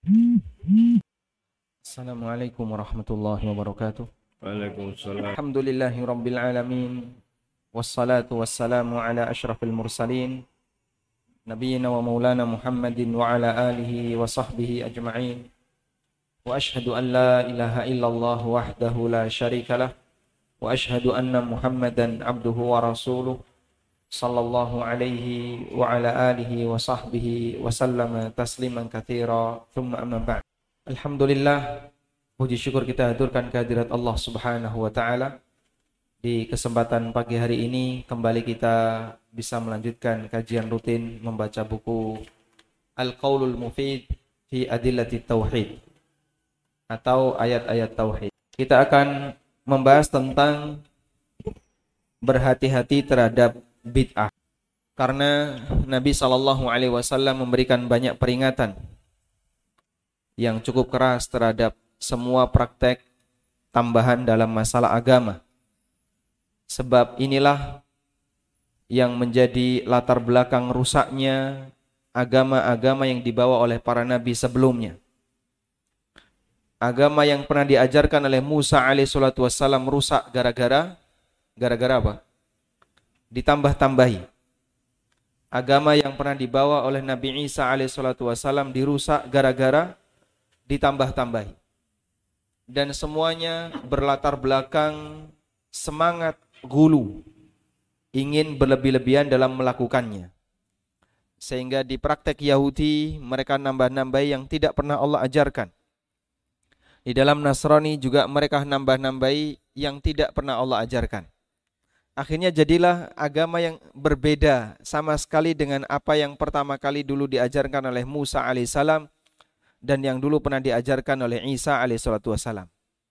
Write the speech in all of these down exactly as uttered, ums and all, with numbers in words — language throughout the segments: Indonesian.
Assalamualaikum warahmatullahi wabarakatuh. Waalaikumsalam. Alhamdulillahi rabbil alamin. Wassalatu wassalamu ala asyrafil mursalin Nabiyyina wa maulana Muhammadin wa ala alihi wa sahbihi ajma'in. Wa ashhadu an la ilaha illallah wahdahu la syarikalah. Wa ashhadu anna Muhammadan abduhu wa rasuluh. Sallallahu alaihi wa ala alihi wa sahbihi wa sallama tasliman katsira. Thumma amma ba'd. Alhamdulillah, puji syukur kita haturkan kehadirat Allah Subhanahu wa taala. Di kesempatan pagi hari ini kembali kita bisa melanjutkan kajian rutin membaca buku Al-Qaulul Mufid fi Adillati Tauhid atau ayat-ayat tauhid. Kita akan membahas tentang berhati-hati terhadap bid'ah. Karena Nabi sallallahu alaihi wasallam memberikan banyak peringatan yang cukup keras terhadap semua praktek tambahan dalam masalah agama. Sebab inilah yang menjadi latar belakang rusaknya agama-agama yang dibawa oleh para nabi sebelumnya. Agama yang pernah diajarkan oleh Musa alaihissalatu wassalam rusak gara-gara gara-gara apa? Ditambah-tambahi. Agama yang pernah dibawa oleh Nabi Isa alaihissalatu wassalam dirusak gara-gara ditambah-tambahi. Dan semuanya berlatar belakang semangat gulu, ingin berlebih-lebihan dalam melakukannya. Sehingga di praktek Yahudi mereka nambah-nambahi yang tidak pernah Allah ajarkan. Di dalam Nasrani juga mereka nambah-nambahi yang tidak pernah Allah ajarkan. Akhirnya jadilah agama yang berbeda sama sekali dengan apa yang pertama kali dulu diajarkan oleh Musa alaihissalam dan yang dulu pernah diajarkan oleh Isa alaihissalatu wassalam.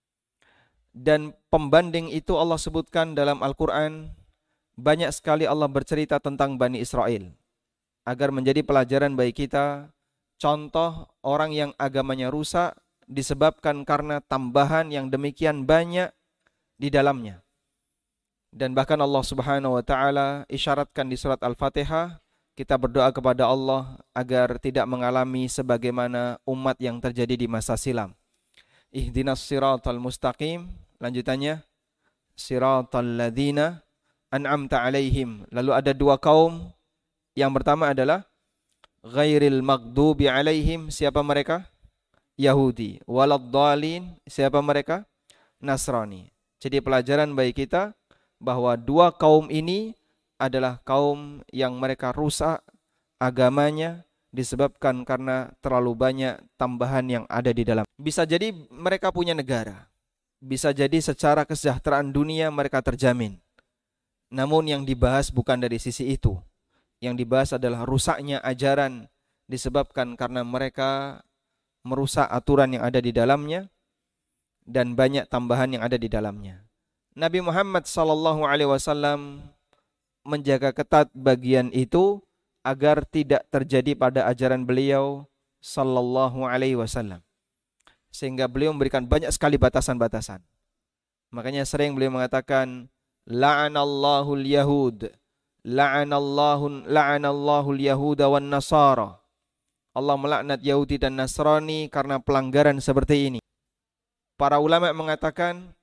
Dan pembanding itu Allah sebutkan dalam Al-Quran. Banyak sekali Allah bercerita tentang Bani Israel agar menjadi pelajaran bagi kita. Contoh orang yang agamanya rusak disebabkan karena tambahan yang demikian banyak di dalamnya. Dan bahkan Allah subhanahu wa ta'ala isyaratkan di surat Al-Fatihah, kita berdoa kepada Allah agar tidak mengalami sebagaimana umat yang terjadi di masa silam. Ihdinas siratal mustaqim. Lanjutannya, siratal ladzina an'amta alaihim. Lalu ada dua kaum. Yang pertama adalah ghairil maghdubi alaihim. Siapa mereka? Yahudi. Waladdallin. Siapa mereka? Nasrani. Jadi pelajaran bagi kita bahwa dua kaum ini adalah kaum yang mereka rusak agamanya disebabkan karena terlalu banyak tambahan yang ada di dalam. Bisa jadi mereka punya negara. Bisa jadi secara kesejahteraan dunia mereka terjamin. Namun yang dibahas bukan dari sisi itu. Yang dibahas adalah rusaknya ajaran disebabkan karena mereka merusak aturan yang ada di dalamnya dan banyak tambahan yang ada di dalamnya. Nabi Muhammad sallallahu alaihi wasallam menjaga ketat bagian itu agar tidak terjadi pada ajaran beliau sallallahu alaihi wasallam. Sehingga beliau memberikan banyak sekali batasan-batasan. Makanya sering beliau mengatakan la'anallahu al-yahud, la'anallahu la'anallahu al-yahuda wan nasara. Allah melaknat Yahudi dan Nasrani karena pelanggaran seperti ini. Para ulama mengatakan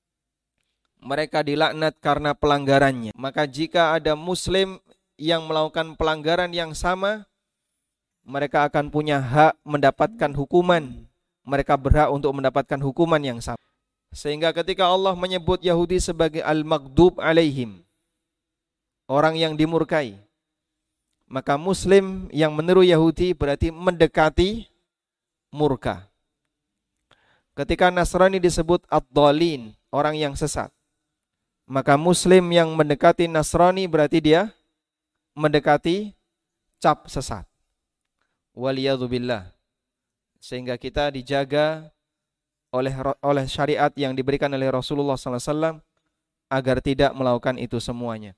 mereka dilaknat karena pelanggarannya. Maka jika ada muslim yang melakukan pelanggaran yang sama, mereka akan punya hak mendapatkan hukuman. Mereka berhak untuk mendapatkan hukuman yang sama. Sehingga ketika Allah menyebut Yahudi sebagai al-maghdub alaihim, orang yang dimurkai, maka muslim yang meniru Yahudi berarti mendekati murka. Ketika Nasrani disebut ad-dhalin, orang yang sesat, maka muslim yang mendekati Nasrani berarti dia mendekati cap sesat. Waliyadzubillah. Sehingga kita dijaga oleh oleh syariat yang diberikan oleh Rasulullah sallallahu alaihi wasallam agar tidak melakukan itu semuanya.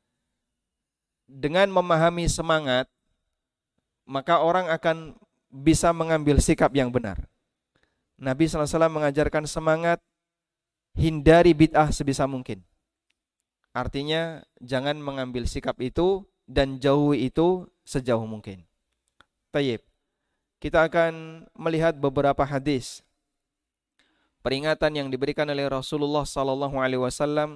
Dengan memahami semangat, maka orang akan bisa mengambil sikap yang benar. Nabi sallallahu alaihi wasallam mengajarkan semangat, hindari bid'ah sebisa mungkin. Artinya jangan mengambil sikap itu dan jauhi itu sejauh mungkin. Tayyib. kita akan melihat beberapa hadis peringatan yang diberikan oleh Rasulullah sallallahu alaihi wasallam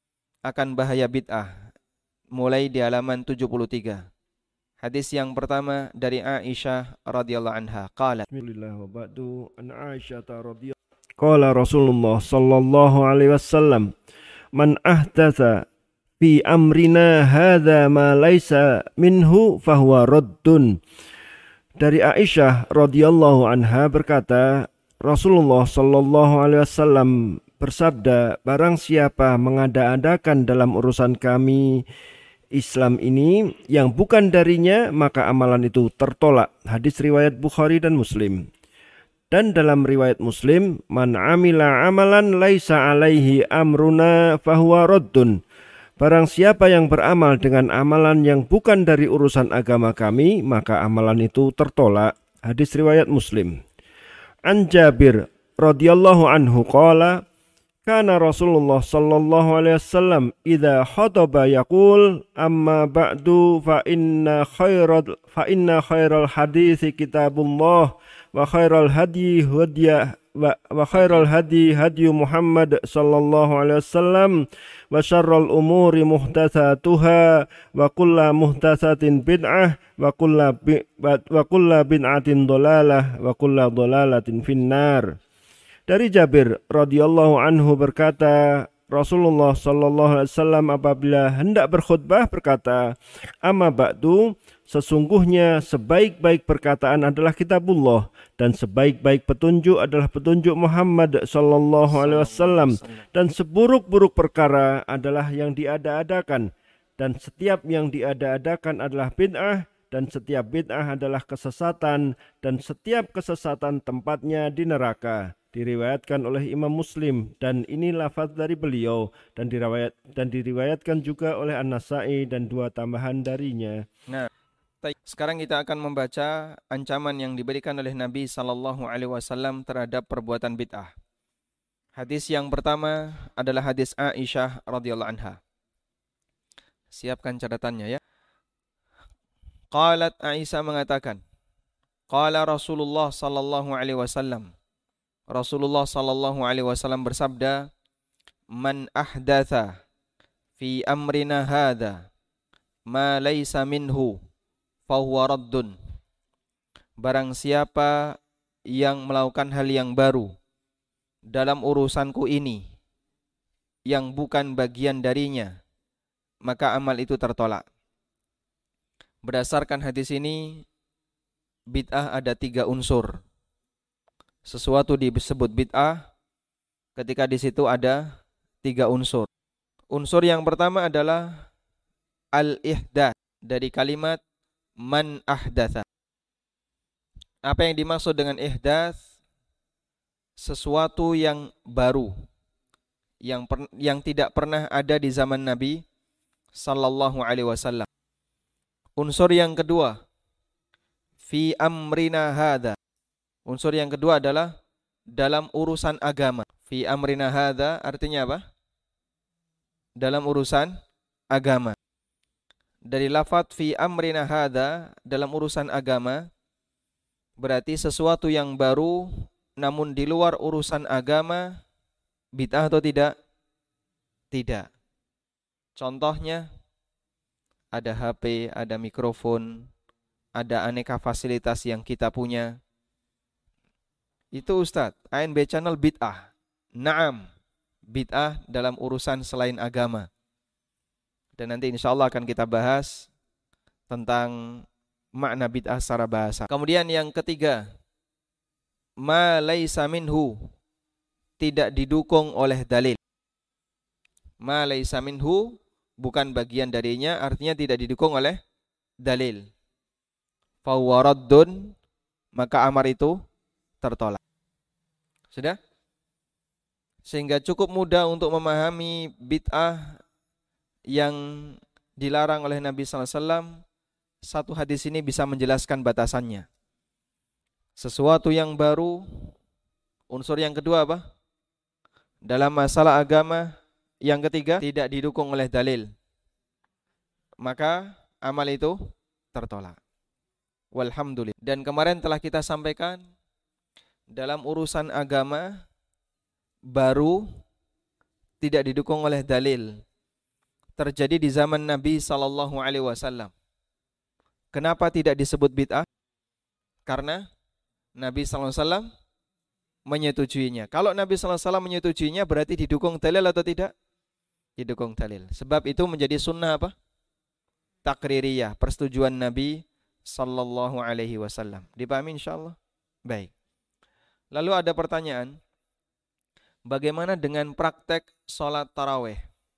akan bahaya bid'ah, mulai di halaman tujuh puluh tiga. Hadis yang pertama dari Aisyah radhiyallahu anha, qalat Bismillah wa ba'du an Aisyah radhiyallahu qala Rasulullah sallallahu alaihi wasallam man ahdatsa fi amrina hadza ma laisa minhu fahuwa raddun. Dari Aisyah radhiyallahu anha berkata, Rasulullah sallallahu alaihi wasallam bersabda, barang siapa mengada-adakan dalam urusan kami Islam ini yang bukan darinya, maka amalan itu tertolak. Hadis riwayat Bukhari dan Muslim. Dan dalam riwayat Muslim, man amila amalan laisa alaihi amruna fahuwa raddun. Barang siapa yang beramal dengan amalan yang bukan dari urusan agama kami, maka amalan itu tertolak. Hadis riwayat Muslim. An Jabir radhiyallahu anhu qala, kana Rasulullah sallallahu alaihi wasallam idza khataba yaqul amma ba'du fa inna khairal fa inna khairal hadits kitabullah wa khairal hadi hadiya wa, wa khairal hadi hadi Muhammad sallallahu alaihi wasallam wa syarrul umuri muhdatsatuha wa kullu muhdatsatin bid'ah wa kullu wa kullu bid'atin dhalalah wa kullu dhalalatin finnar. Dari Jabir radhiyallahu anhu berkata, Rasulullah sallallahu alaihi wasallam apabila hendak berkhutbah berkata, amma ba'du, sesungguhnya sebaik-baik perkataan adalah kitabullah dan sebaik-baik petunjuk adalah petunjuk Muhammad sallallahu alaihi wasallam, dan seburuk-buruk perkara adalah yang diada-adakan, dan setiap yang diada-adakan adalah bid'ah, dan setiap bid'ah adalah kesesatan, dan setiap kesesatan tempatnya di neraka. Diriwayatkan oleh Imam Muslim, dan ini lafaz dari beliau, dan diriwayat dan diriwayatkan juga oleh An-Nasa'i dan dua tambahan darinya. Nah, sekarang kita akan membaca ancaman yang diberikan oleh Nabi sallallahu alaihi wasallam terhadap perbuatan bid'ah. Hadis yang pertama adalah hadis Aisyah radhiyallahu anha. Siapkan catatannya ya. Qalat, Aisyah mengatakan, qala Rasulullah sallallahu alaihi wasallam, Rasulullah sallallahu alaihi wasallam bersabda, man ahdatha fi amrina hadza ma laysa minhu fahuwa raddun. Barang siapa yang melakukan hal yang baru dalam urusanku ini yang bukan bagian darinya, maka amal itu tertolak. Berdasarkan hadis ini, bid'ah ada tiga unsur. Sesuatu disebut bid'ah ketika di situ ada tiga unsur. Unsur yang pertama adalah al-ihdath, dari kalimat man ahdatha. Apa yang dimaksud dengan ihdath? Sesuatu yang baru, yang per, yang tidak pernah ada di zaman Nabi sallallahu alaihi wasallam. Unsur yang kedua, fi amrina hadza. Unsur yang kedua adalah dalam urusan agama. Fi amrina hadza artinya apa? Dalam urusan agama. Dari lafaz fi amrina hadza, dalam urusan agama, berarti sesuatu yang baru namun di luar urusan agama, bid'ah atau tidak? Tidak. Contohnya, ada H P, ada mikrofon, ada aneka fasilitas yang kita punya. Itu Ustadz, A N B Channel bid'ah. Naam, bid'ah dalam urusan selain agama. Dan nanti insya Allah akan kita bahas tentang makna bid'ah secara bahasa. Kemudian yang ketiga, ma laisa minhu, tidak didukung oleh dalil. Ma laisa minhu, bukan bagian darinya, artinya tidak didukung oleh dalil. Fahuwa raddun, maka amar itu tertolak. Sudah? Sehingga cukup mudah untuk memahami bid'ah yang dilarang oleh Nabi sallallahu alaihi wasallam. Satu hadis ini bisa menjelaskan batasannya. Sesuatu yang baru. Unsur yang kedua apa? Dalam masalah agama. Yang ketiga, tidak didukung oleh dalil. Maka amal itu tertolak. Walhamdulillah. Dan kemarin telah kita sampaikan dalam urusan agama baru tidak didukung oleh dalil terjadi di zaman Nabi sallallahu alaihi wasallam. Kenapa tidak disebut bid'ah? Karena Nabi sallallahu alaihi wasallam menyetujuinya. Kalau Nabi sallallahu alaihi wasallam menyetujuinya berarti didukung dalil atau tidak? Didukung dalil. Sebab itu menjadi sunnah apa? Takririyah, persetujuan Nabi sallallahu alaihi wasallam. Dipahami insyaallah? Baik. Lalu ada pertanyaan, bagaimana dengan praktek sholat taraweh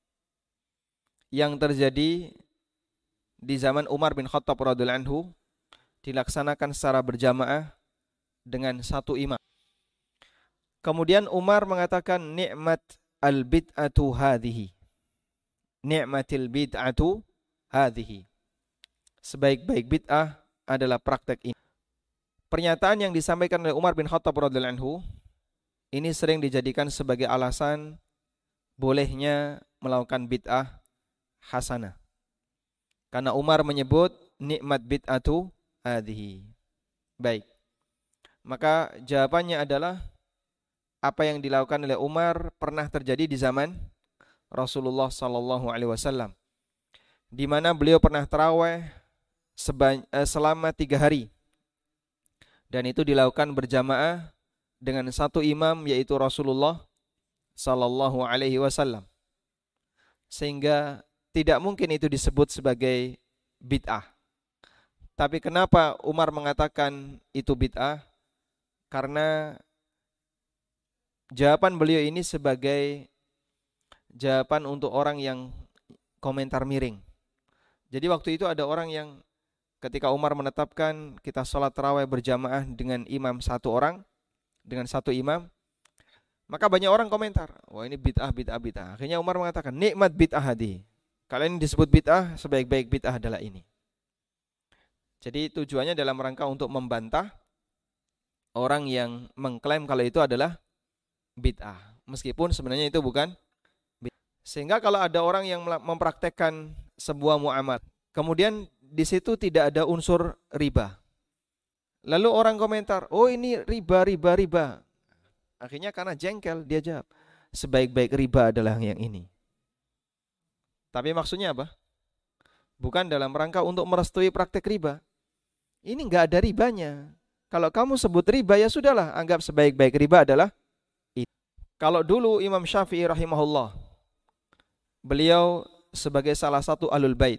yang terjadi di zaman Umar bin Khattab radhiyallahu anhu, dilaksanakan secara berjamaah dengan satu imam. Kemudian Umar mengatakan nikmat al-bid'atu hadhihi. Nikmatil bid'atu hadhihi. Sebaik-baik bid'ah adalah praktek ini. Pernyataan yang disampaikan oleh Umar bin Khattab radhiyallahu anhu ini sering dijadikan sebagai alasan bolehnya melakukan bid'ah hasanah. Karena Umar menyebut nikmat bid'atu hadhihi. Baik. Maka jawabannya adalah apa yang dilakukan oleh Umar pernah terjadi di zaman Rasulullah sallallahu alaihi wasallam, di mana beliau pernah tarawih selama tiga hari, dan itu dilakukan berjamaah dengan satu imam yaitu Rasulullah sallallahu alaihi wasallam, sehingga tidak mungkin itu disebut sebagai bid'ah. Tapi kenapa Umar mengatakan itu bid'ah? Karena jawaban beliau ini sebagai jawaban untuk orang yang komentar miring. Jadi waktu itu ada orang yang ketika Umar menetapkan kita sholat tarawih berjamaah dengan imam satu orang, dengan satu imam, maka banyak orang komentar, wah ini bid'ah, bid'ah, bid'ah. Akhirnya Umar mengatakan, nikmat bid'ah hadi. Kalau ini disebut bid'ah, sebaik-baik bid'ah adalah ini. Jadi tujuannya dalam rangka untuk membantah orang yang mengklaim kalau itu adalah bid'ah, meskipun sebenarnya itu bukan bid'ah. Sehingga kalau ada orang yang mempraktekkan sebuah muamalah, kemudian di situ tidak ada unsur riba, lalu orang komentar, oh ini riba, riba, riba. Akhirnya karena jengkel dia jawab, sebaik-baik riba adalah yang ini. Tapi maksudnya apa? Bukan dalam rangka untuk merestui praktek riba. Ini enggak ada ribanya. Kalau kamu sebut riba ya sudahlah, anggap sebaik-baik riba adalah ini. Kalau dulu Imam Syafi'i rahimahullah, beliau sebagai salah satu Ahlul Bait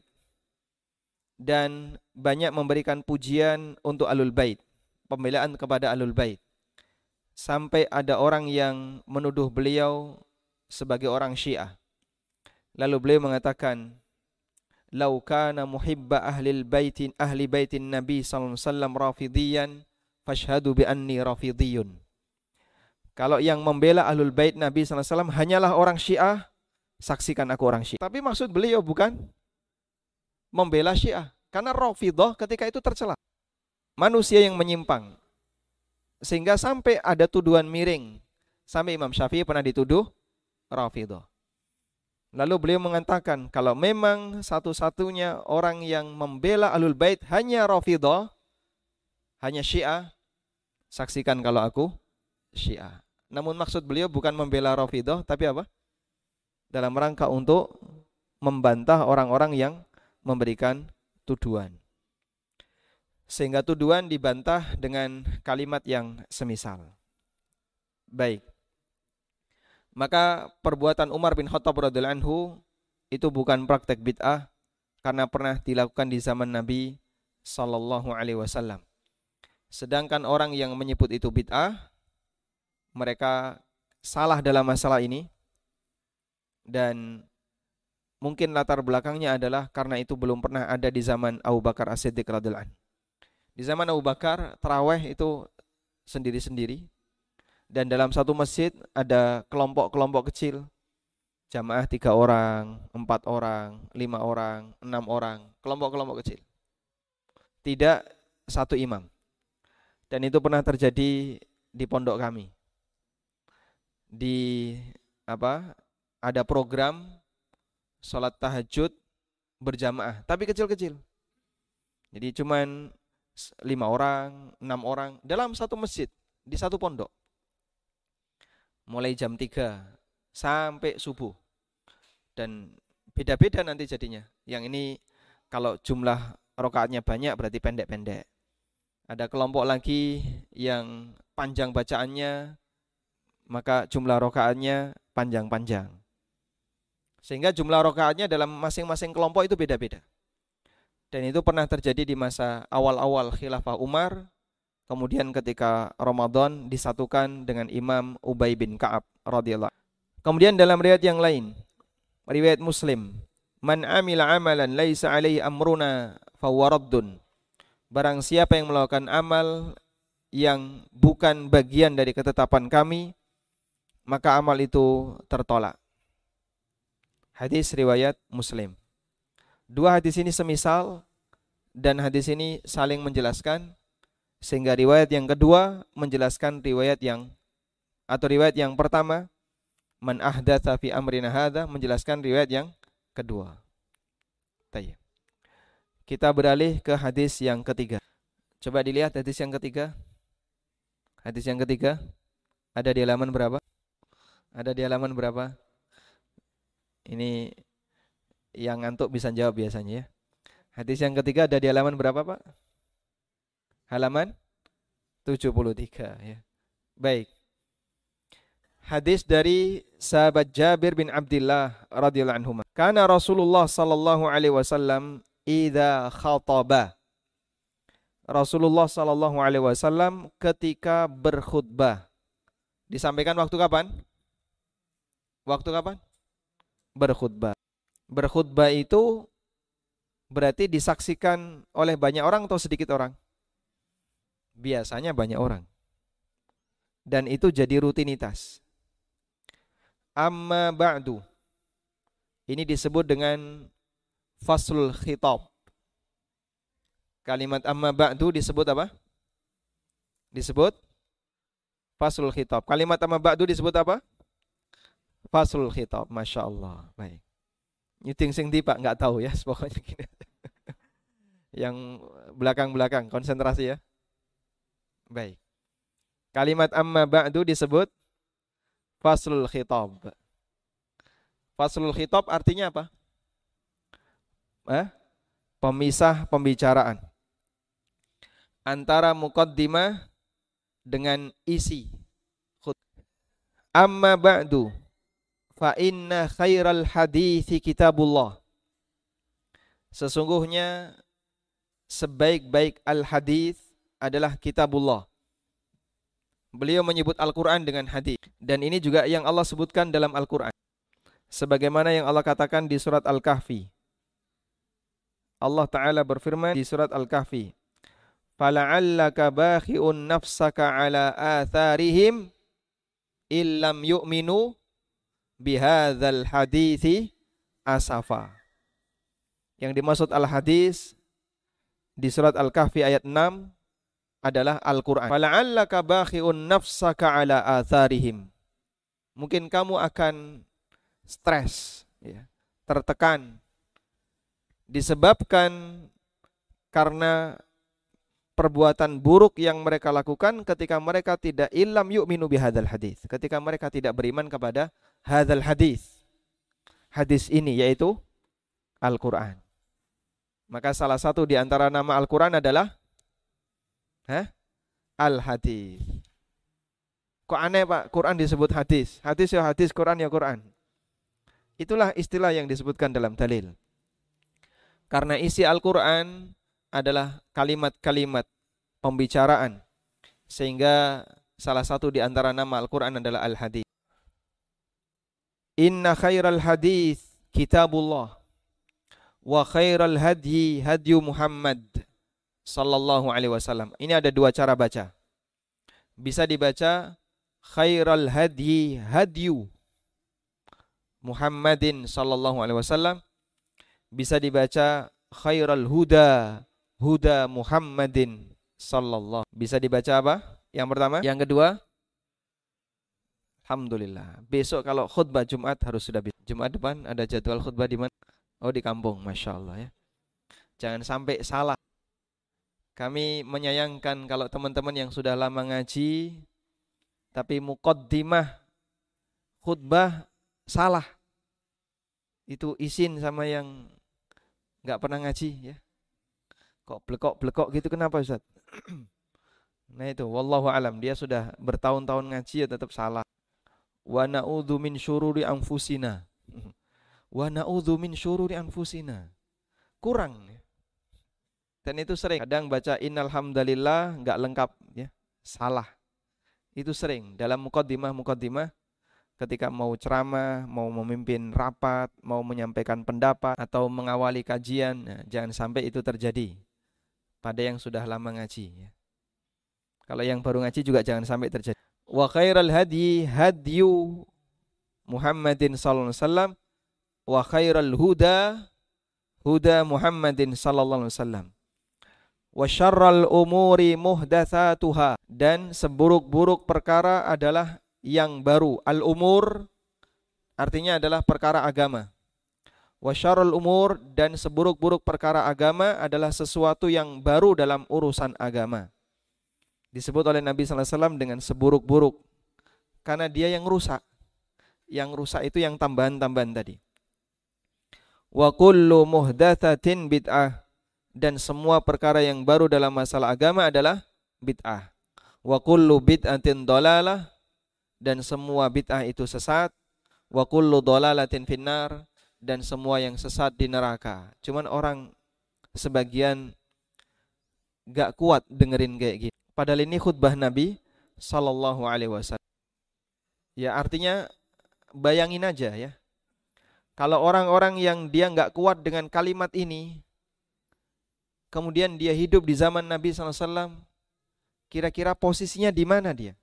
dan banyak memberikan pujian untuk Ahlul Bait, pembelaan kepada Ahlul Bait. Sampai ada orang yang menuduh beliau sebagai orang Syiah. Lalu beliau mengatakan, "Lau kana muhibba ahlil baitin ahli baitin Nabi sallallahu alaihi wasallam rafidiyan, fashhadu bi anni rafidiyun." Kalau yang membela ahlul bait Nabi sallallahu alaihi wasallam hanyalah orang Syiah, saksikan aku orang Syiah. Tapi maksud beliau bukan membela Syiah, karena Rafidah ketika itu tercela, manusia yang menyimpang, sehingga sampai ada tuduhan miring. Sampai Imam Syafi'i pernah dituduh Rafidah. Lalu beliau mengatakan, kalau memang satu-satunya orang yang membela ahlul bait hanya Rafidah, hanya Syiah, saksikan kalau aku Syiah. Namun maksud beliau bukan membela Rafidah, tapi apa? Dalam rangka untuk membantah orang-orang yang memberikan tuduhan. Sehingga tuduhan dibantah dengan kalimat yang semisal. Baik. Maka perbuatan Umar bin Khattab radhiyallahu anhu itu bukan praktek bid'ah, karena pernah dilakukan di zaman Nabi sallallahu alaihi wasallam. Sedangkan orang yang menyebut itu bid'ah, mereka salah dalam masalah ini, dan mungkin latar belakangnya adalah karena itu belum pernah ada di zaman Abu Bakar As-Siddiq radhiyallahu anhu. Di zaman Abu Bakar, tarawih itu sendiri-sendiri, dan dalam satu masjid ada kelompok-kelompok kecil, jamaah tiga orang, empat orang, lima orang, enam orang, kelompok-kelompok kecil. Tidak satu imam. Dan itu pernah terjadi di pondok kami. Di apa? Ada program sholat tahajud berjamaah, tapi kecil-kecil. Jadi cuman lima orang, enam orang dalam satu masjid, di satu pondok. Mulai jam tiga sampai subuh. Dan beda-beda nanti jadinya. Yang ini kalau jumlah rakaatnya banyak berarti pendek-pendek. Ada kelompok lagi yang panjang bacaannya, maka jumlah rakaatnya panjang-panjang. Sehingga jumlah rakaatnya dalam masing-masing kelompok itu beda-beda. Dan itu pernah terjadi di masa awal-awal khilafah Umar. Kemudian ketika Ramadan disatukan dengan Imam Ubay bin Ka'ab radhiyallahu. Kemudian dalam riwayat yang lain, riwayat Muslim, man amila amalan laisa alaihi amruna fahuwa raddun. Barang siapa yang melakukan amal yang bukan bagian dari ketetapan kami, maka amal itu tertolak. Hadis riwayat Muslim. Dua hadis ini semisal dan hadis ini saling menjelaskan, sehingga riwayat yang kedua menjelaskan riwayat yang atau riwayat yang pertama, man ahdatsa fi amrina hadza, menjelaskan riwayat yang kedua. Tayyib. Kita beralih ke hadis yang ketiga. Coba dilihat hadis yang ketiga. Hadis yang ketiga ada di halaman berapa? Ada di halaman berapa? Ini yang ngantuk bisa jawab biasanya ya. Hadis yang ketiga ada di halaman berapa, Pak? Halaman tujuh puluh tiga ya. Baik. Hadis dari sahabat Jabir bin Abdullah radhiyallahu anhu. Kana Rasulullah sallallahu alaihi wasallam idza khataba. Rasulullah sallallahu alaihi wasallam ketika berkhutbah. Disampaikan waktu kapan? Waktu kapan? Berkhutbah. Berkhutbah itu berarti disaksikan oleh banyak orang atau sedikit orang? Biasanya banyak orang. Dan itu jadi rutinitas. Amma ba'du. Ini disebut dengan faslul khitab. Kalimat amma ba'du disebut apa? Disebut faslul khitab. Kalimat amma ba'du disebut apa? Faslul khitab. Masya Allah. Baik. Nyuting sing di Pak, nggak tahu ya, pokoknya gini. Yang belakang-belakang, konsentrasi ya. Baik. Kalimat amma ba'du disebut faslul khitab. Faslul khitab artinya apa? Eh? Pemisah pembicaraan antara muqaddimah dengan isi. Amma ba'du fa inna khairal hadithi kitabullah. Sesungguhnya sebaik-baik al-hadith adalah kitabullah. Beliau menyebut Al-Quran dengan hadis. Dan ini juga yang Allah sebutkan dalam Al-Quran. Sebagaimana yang Allah katakan di surat Al-Kahfi. Allah Ta'ala berfirman di surat Al-Kahfi. فَلَعَلَّكَ بَاخِئٌ نَفْسَكَ عَلَىٰ آثَارِهِمْ إِلَّمْ يُؤْمِنُوا بِهَذَا الْحَدِيثِ أَسَفًا. Yang dimaksud Al-Hadis di surat Al-Kahfi ayat enam adalah Al-Quran. Fala'allaka bakhi'un nafsaka ala atharihim. Mungkin kamu akan stres, ya, tertekan, disebabkan karena perbuatan buruk yang mereka lakukan ketika mereka tidak illam yu'minu bihadzal hadis. Ketika mereka tidak beriman kepada hadzal hadis. Hadis ini yaitu Al-Quran. Maka salah satu di antara nama Al-Quran adalah Hah? Al-Hadis. Kok aneh Pak, Quran disebut hadis. Hadis ya hadis, Quran ya Quran. Itulah istilah yang disebutkan dalam dalil. Karena isi Al-Quran adalah kalimat-kalimat pembicaraan. Sehingga salah satu di antara nama Al-Quran adalah Al-Hadis. Inna khairal hadis kitabullah. Wa khairal hadyi hadyu Muhammad sallallahu alaihi wasallam. Ini ada dua cara baca. Bisa dibaca khairal hadyi hadyu Muhammadin sallallahu alaihi wasallam. Bisa dibaca khairal huda huda Muhammadin sallallahu. Bisa dibaca apa? Yang pertama, yang kedua. Alhamdulillah. Besok kalau khutbah Jumat harus sudah bisa. Jumat depan ada jadwal khutbah di mana? Oh, di kampung. Masya Allah ya. Jangan sampai salah. Kami menyayangkan kalau teman-teman yang sudah lama ngaji tapi muqaddimah khutbah salah. Itu izin sama yang enggak pernah ngaji ya. Kok blekok-blekok gitu kenapa Ustaz? Nah itu wallahu alam, dia sudah bertahun-tahun ngaji ya tetap salah. Wa na'udzu min syururi anfusina. Wa na'udzu min syururi anfusina. Kurang ya. Dan itu sering. Kadang baca innal hamdalillah enggak lengkap ya. Salah. Itu sering dalam muqaddimah-muqaddimah ketika mau ceramah, mau memimpin rapat, mau menyampaikan pendapat atau mengawali kajian, nah, jangan sampai itu terjadi pada yang sudah lama ngaji ya. Kalau yang baru ngaji juga jangan sampai terjadi. Wa khairal hadi hadyu Muhammadin sallallahu alaihi wasallam wa khairal huda huda Muhammadin sallallahu alaihi wasallam. Wa syarral umuri muhdatsatuha, dan seburuk-buruk perkara adalah yang baru. Al-umur artinya adalah perkara agama. Wa syarrul umur, dan seburuk-buruk perkara agama adalah sesuatu yang baru dalam urusan agama. Disebut oleh Nabi sallallahu alaihi wasallam dengan seburuk-buruk karena dia yang rusak. Yang rusak itu yang tambahan-tambahan tadi. Wa kullu muhdatsatin bid'ah, dan semua perkara yang baru dalam masalah agama adalah bid'ah. Wa kullu bid'atin dhalalah, dan semua bid'ah itu sesat. Wa kullu dhalalatin finnar, dan semua yang sesat di neraka. Cuman orang sebagian gak kuat dengerin kayak gitu. Padahal ini khutbah Nabi sallallahu alaihi wasallam. Ya artinya bayangin aja ya. Kalau orang-orang yang dia gak kuat dengan kalimat ini, kemudian dia hidup di zaman Nabi sallallahu alaihi wasallam, kira-kira posisinya di mana dia?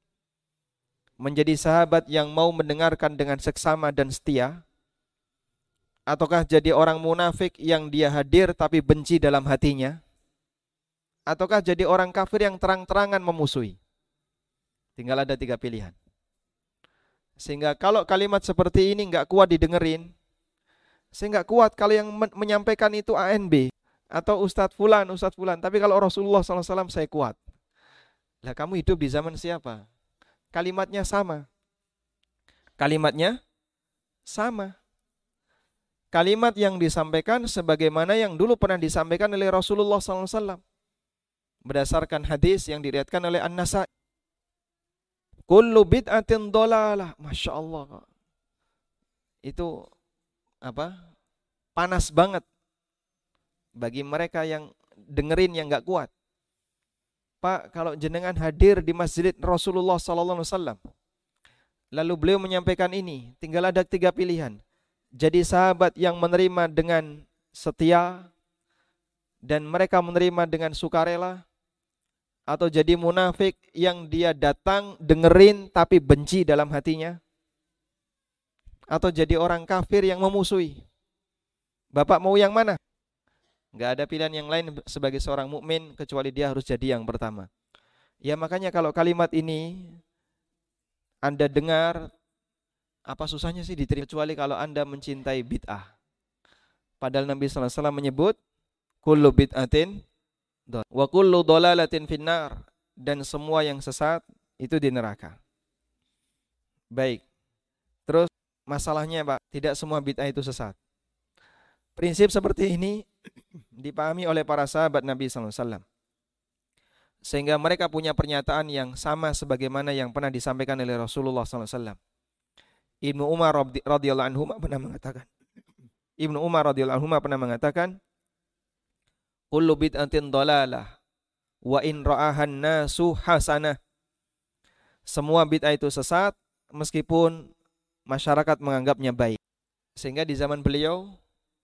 Menjadi sahabat yang mau mendengarkan dengan seksama dan setia? Ataukah jadi orang munafik yang dia hadir tapi benci dalam hatinya? Ataukah jadi orang kafir yang terang-terangan memusuhi? Tinggal ada tiga pilihan. Sehingga kalau kalimat seperti ini enggak kuat didengerin, saya enggak kuat kalau yang menyampaikan itu A N B atau Ustadz Fulan, Ustadz Fulan. Tapi kalau Rasulullah sallallahu alaihi wasallam saya kuat. Lah kamu hidup di zaman siapa? Kalimatnya sama. Kalimatnya sama. Kalimat yang disampaikan sebagaimana yang dulu pernah disampaikan oleh Rasulullah sallallahu alaihi wasallam. Berdasarkan hadis yang diriwayatkan oleh An-Nasa'i. Kullu bid'atin dhalalah. Masya Allah. Itu apa? Panas banget bagi mereka yang dengerin yang gak kuat. Pak, kalau jenengan hadir di masjid Rasulullah sallallahu alaihi wasallam, lalu beliau menyampaikan ini, tinggal ada tiga pilihan. Jadi sahabat yang menerima dengan setia dan mereka menerima dengan sukarela, atau jadi munafik yang dia datang dengerin tapi benci dalam hatinya, atau jadi orang kafir yang memusuhi. Bapak mau yang mana? Enggak ada pilihan yang lain sebagai seorang mukmin kecuali dia harus jadi yang pertama. Ya makanya kalau kalimat ini Anda dengar, apa susahnya sih diterima kecuali kalau Anda mencintai bid'ah. Padahal Nabi sallallahu alaihi wasallam menyebut kullu bid'atin wa kullu dhalalatin finnar, dan semua yang sesat itu di neraka. Baik. Terus masalahnya Pak, tidak semua bid'ah itu sesat. Prinsip seperti ini dipahami oleh para sahabat Nabi sallallahu alaihi wasallam, sehingga mereka punya pernyataan yang sama sebagaimana yang pernah disampaikan oleh Rasulullah sallallahu alaihi wasallam. Ibnu Umar radhiyallahu anhu pernah mengatakan, Ibnu Umar radhiyallahu anhu pernah mengatakan, kullu bid'atin dhalalah wa in ra'ahan nasu hasanah. Semua bid'ah itu sesat meskipun masyarakat menganggapnya baik. Sehingga di zaman beliau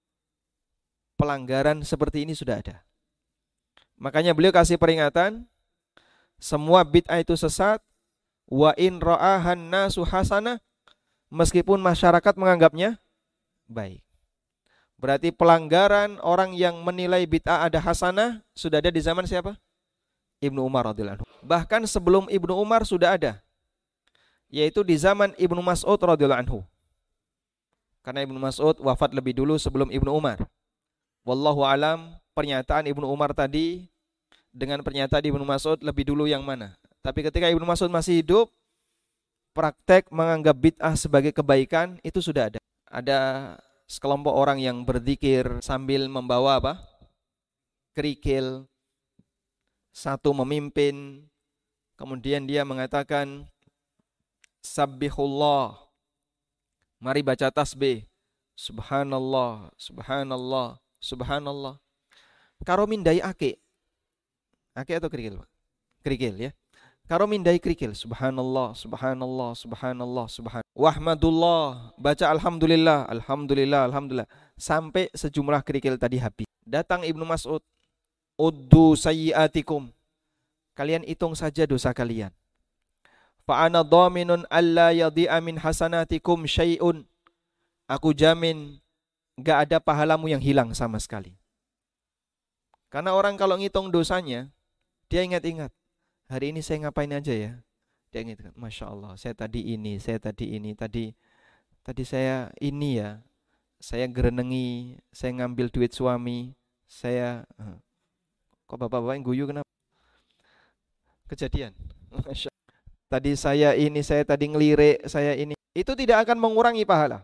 pelanggaran seperti ini sudah ada. Makanya beliau kasih peringatan, semua bid'ah itu sesat, wa in ra'ahan nasu hasanah, meskipun masyarakat menganggapnya baik. Berarti pelanggaran orang yang menilai bid'ah ada hasanah sudah ada di zaman siapa? Ibnu Umar radhiyallahu anhu. Bahkan sebelum Ibnu Umar sudah ada, yaitu di zaman Ibnu Mas'ud radhiyallahu anhu. Karena Ibnu Mas'ud wafat lebih dulu sebelum Ibnu Umar. Wallahu alam, pernyataan Ibnu Umar tadi dengan pernyataan Ibnu Mas'ud lebih dulu yang mana. Tapi ketika Ibnu Mas'ud masih hidup, praktek menganggap bid'ah sebagai kebaikan itu sudah ada. Ada sekelompok orang yang berzikir sambil membawa apa? Kerikil. Satu memimpin, kemudian dia mengatakan Sabbihullah. Mari baca tasbih. Subhanallah, subhanallah, subhanallah. Karo mindai ake. Ake atau kerikil, Pak? Kerikil ya. Karo mindai kerikil. Subhanallah, subhanallah, subhanallah, subhanallah. Wahmadullah, baca alhamdulillah, alhamdulillah, alhamdulillah. Sampai sejumlah kerikil tadi habis. Datang Ibnu Mas'ud. Uddu sayyiatikum. Kalian hitung saja dosa kalian. Fa ana dhaminun alla yadhi'a min hasanatikum syai'un. Aku jamin gak ada pahalamu yang hilang sama sekali. Karena orang kalau ngitung dosanya, dia ingat-ingat, hari ini saya ngapain aja ya? Dia ingat, Masya Allah, saya tadi ini, saya tadi ini, tadi tadi saya ini ya, saya gerenengi, saya ngambil duit suami, saya, kok bapak-bapak yang guyu kenapa? Kejadian. Masya Allah. Tadi saya ini, saya tadi ngelirik, saya ini. Itu tidak akan mengurangi pahala.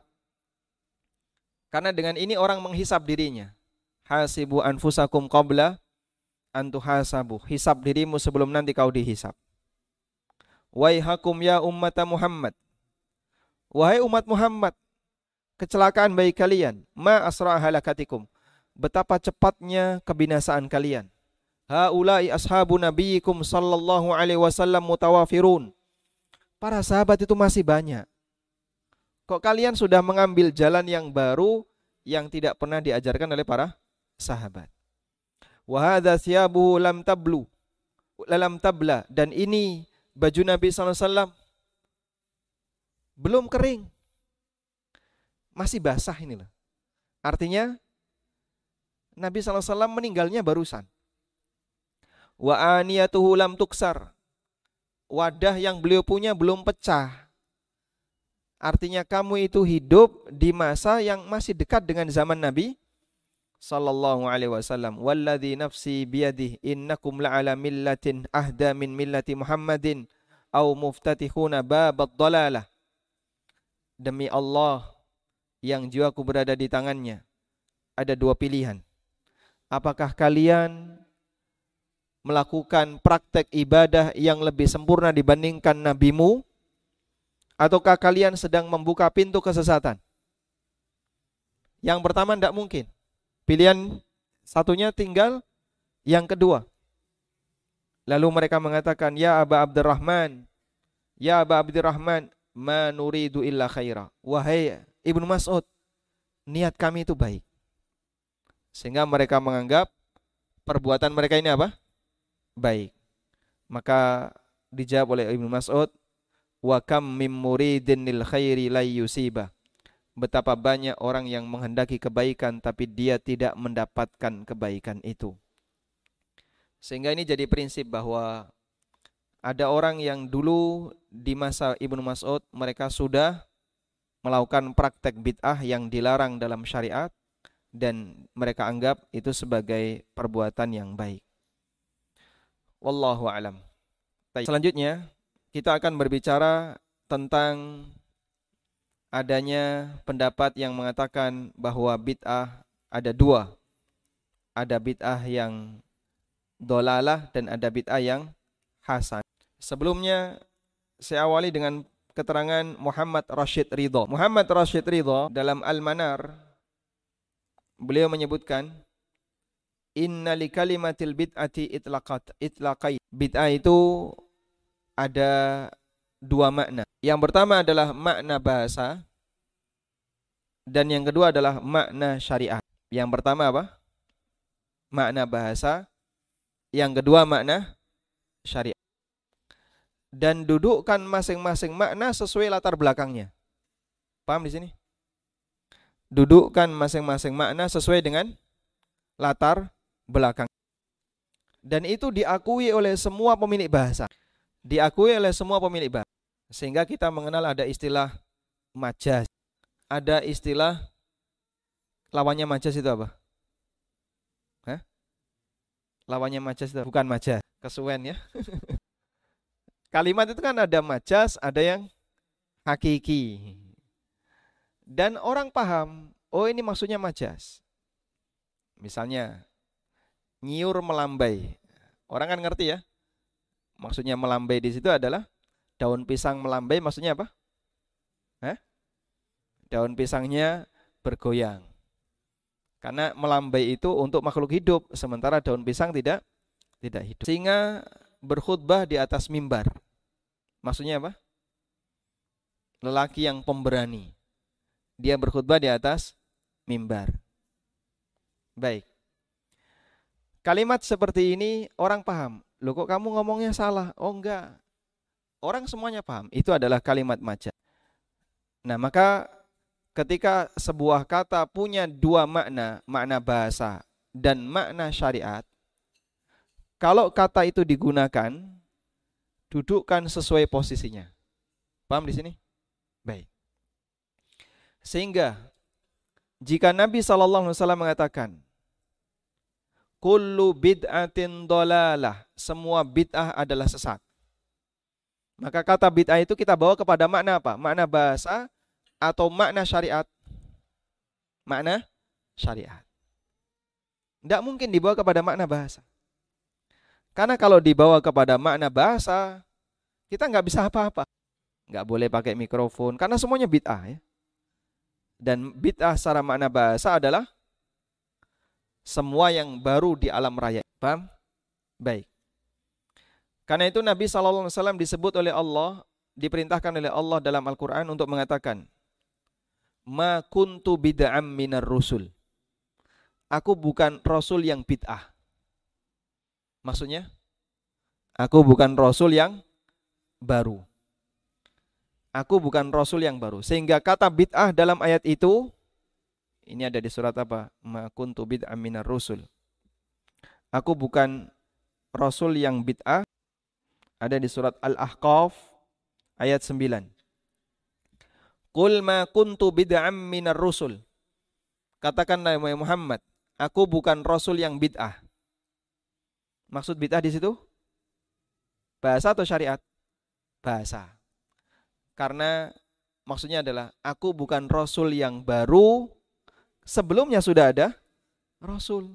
Karena dengan ini orang menghisap dirinya. Hasibu anfusakum qabla antuhasabu. Hisap dirimu sebelum nanti kau dihisap. Waihakum ya ummata Muhammad. Wahai umat Muhammad, kecelakaan bagi kalian. Ma asra halakatikum. Betapa cepatnya kebinasaan kalian. Haulai ashabu nabiyikum sallallahu alaihi wasallam mutawafirun. Para sahabat itu masih banyak. Kok kalian sudah mengambil jalan yang baru yang tidak pernah diajarkan oleh para sahabat. Wa hadza thiyabuhu lam tablu lam tabla, dan ini baju Nabi sallallahu alaihi wasallam belum kering. Masih basah inilah. Artinya Nabi sallallahu alaihi wasallam meninggalnya barusan. Wa aniyatuhu lam tuksar. Wadah yang beliau punya belum pecah. Artinya kamu itu hidup di masa yang masih dekat dengan zaman Nabi sallallahu alaihi wasallam. Walladzi nafsi biyadihi innakum la'ala millatin ahda min millati Muhammadin au muftatihuna babad dhalalah. Demi Allah yang jiwaku berada di tangannya, ada dua pilihan. Apakah kalian melakukan praktek ibadah yang lebih sempurna dibandingkan nabimu, ataukah kalian sedang membuka pintu kesesatan? Yang pertama tidak mungkin. Pilihan satunya tinggal yang kedua. Lalu mereka mengatakan, Ya Aba Abdurrahman, Ya Aba Abdurrahman, ma nuridu illa khaira. Wahai Ibnu Mas'ud, niat kami itu baik. Sehingga mereka menganggap perbuatan mereka ini apa? Baik. Maka dijawab oleh Ibnu Mas'ud, wa kam mim muridin lil khairi la yusiba. Betapa banyak orang yang menghendaki kebaikan tapi dia tidak mendapatkan kebaikan itu. Sehingga ini jadi prinsip bahwa ada orang yang dulu di masa Ibnu Mas'ud mereka sudah melakukan praktek bid'ah yang dilarang dalam syariat dan mereka anggap itu sebagai perbuatan yang baik. Wallahu a'lam. Selanjutnya kita akan berbicara tentang adanya pendapat yang mengatakan bahwa bid'ah ada dua. Ada bid'ah yang dolalah dan ada bid'ah yang hasan. Sebelumnya saya awali dengan keterangan Muhammad Rashid Ridha. Muhammad Rashid Ridha dalam Al-Manar beliau menyebutkan inna li kalimatil bid'ati itlaqat itlaqai. Bid'ah itu ada dua makna. Yang pertama adalah makna bahasa dan yang kedua adalah makna syariat. Yang pertama apa? Makna bahasa. Yang kedua makna syariat. Dan dudukkan masing-masing makna sesuai latar belakangnya. Paham di sini? Dudukkan masing-masing makna sesuai dengan latar belakang. Dan itu diakui oleh semua pemilik bahasa. Diakui oleh semua pemilik bahasa. Sehingga kita mengenal ada istilah majaz. Ada istilah lawannya majaz itu apa? Hah? Lawannya majas itu bukan majas, kesuwen ya. Kalimat itu kan ada majas, ada yang hakiki. Dan orang paham, oh ini maksudnya majas. Misalnya, nyiur melambai. Orang kan ngerti ya. Maksudnya melambai di situ adalah daun pisang melambai, maksudnya apa? Hah? Daun pisangnya bergoyang. Karena melambai itu untuk makhluk hidup, sementara daun pisang tidak tidak hidup. Sehingga berkhutbah di atas mimbar. Maksudnya apa? Lelaki yang pemberani. Dia berkhutbah di atas mimbar. Baik. Kalimat seperti ini orang paham. Loh kok kamu ngomongnya salah? Oh enggak. Orang semuanya paham. Itu adalah kalimat majaz. Nah maka ketika sebuah kata punya dua makna, makna bahasa dan makna syariat, kalau kata itu digunakan, dudukkan sesuai posisinya. Paham di sini? Baik. Sehingga jika Nabi shallallahu alaihi wasallam mengatakan, kullu bid'atin dolalah, semua bid'ah adalah sesat. Maka kata bid'ah itu kita bawa kepada makna apa? Makna bahasa atau makna syariat? Makna syariat. Tidak mungkin dibawa kepada makna bahasa. Karena kalau dibawa kepada makna bahasa, kita nggak bisa apa-apa. Nggak boleh pakai mikrofon, karena semuanya bid'ah ya. Dan bid'ah secara makna bahasa adalah semua yang baru di alam raya. Paham? Baik. Karena itu Nabi shallallahu alaihi wasallam disebut oleh Allah, diperintahkan oleh Allah dalam Al-Quran untuk mengatakan, ma kuntu bid'am minar rusul. Aku bukan rasul yang bid'ah. Maksudnya, aku bukan rasul yang baru. Aku bukan rasul yang baru. Sehingga kata bid'ah dalam ayat itu, ini ada di surat apa? Ma kuntu bid'am minar rusul. Aku bukan rasul yang bid'ah. Ada di surat Al-Ahqaf ayat sembilan. Qul ma kuntu bid'am minar rusul. Katakan Nabi Muhammad, aku bukan rasul yang bid'ah. Maksud bid'ah di situ bahasa atau syariat? Bahasa. Karena maksudnya adalah aku bukan rasul yang baru, sebelumnya sudah ada rasul.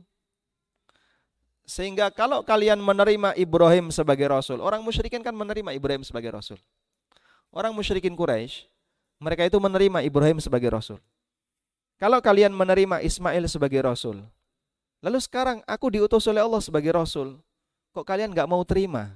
Sehingga kalau kalian menerima Ibrahim sebagai rasul, orang musyrikin kan menerima Ibrahim sebagai rasul. Orang musyrikin Quraisy, mereka itu menerima Ibrahim sebagai rasul. Kalau kalian menerima Ismail sebagai rasul, lalu sekarang aku diutus oleh Allah sebagai rasul, kok kalian gak mau terima?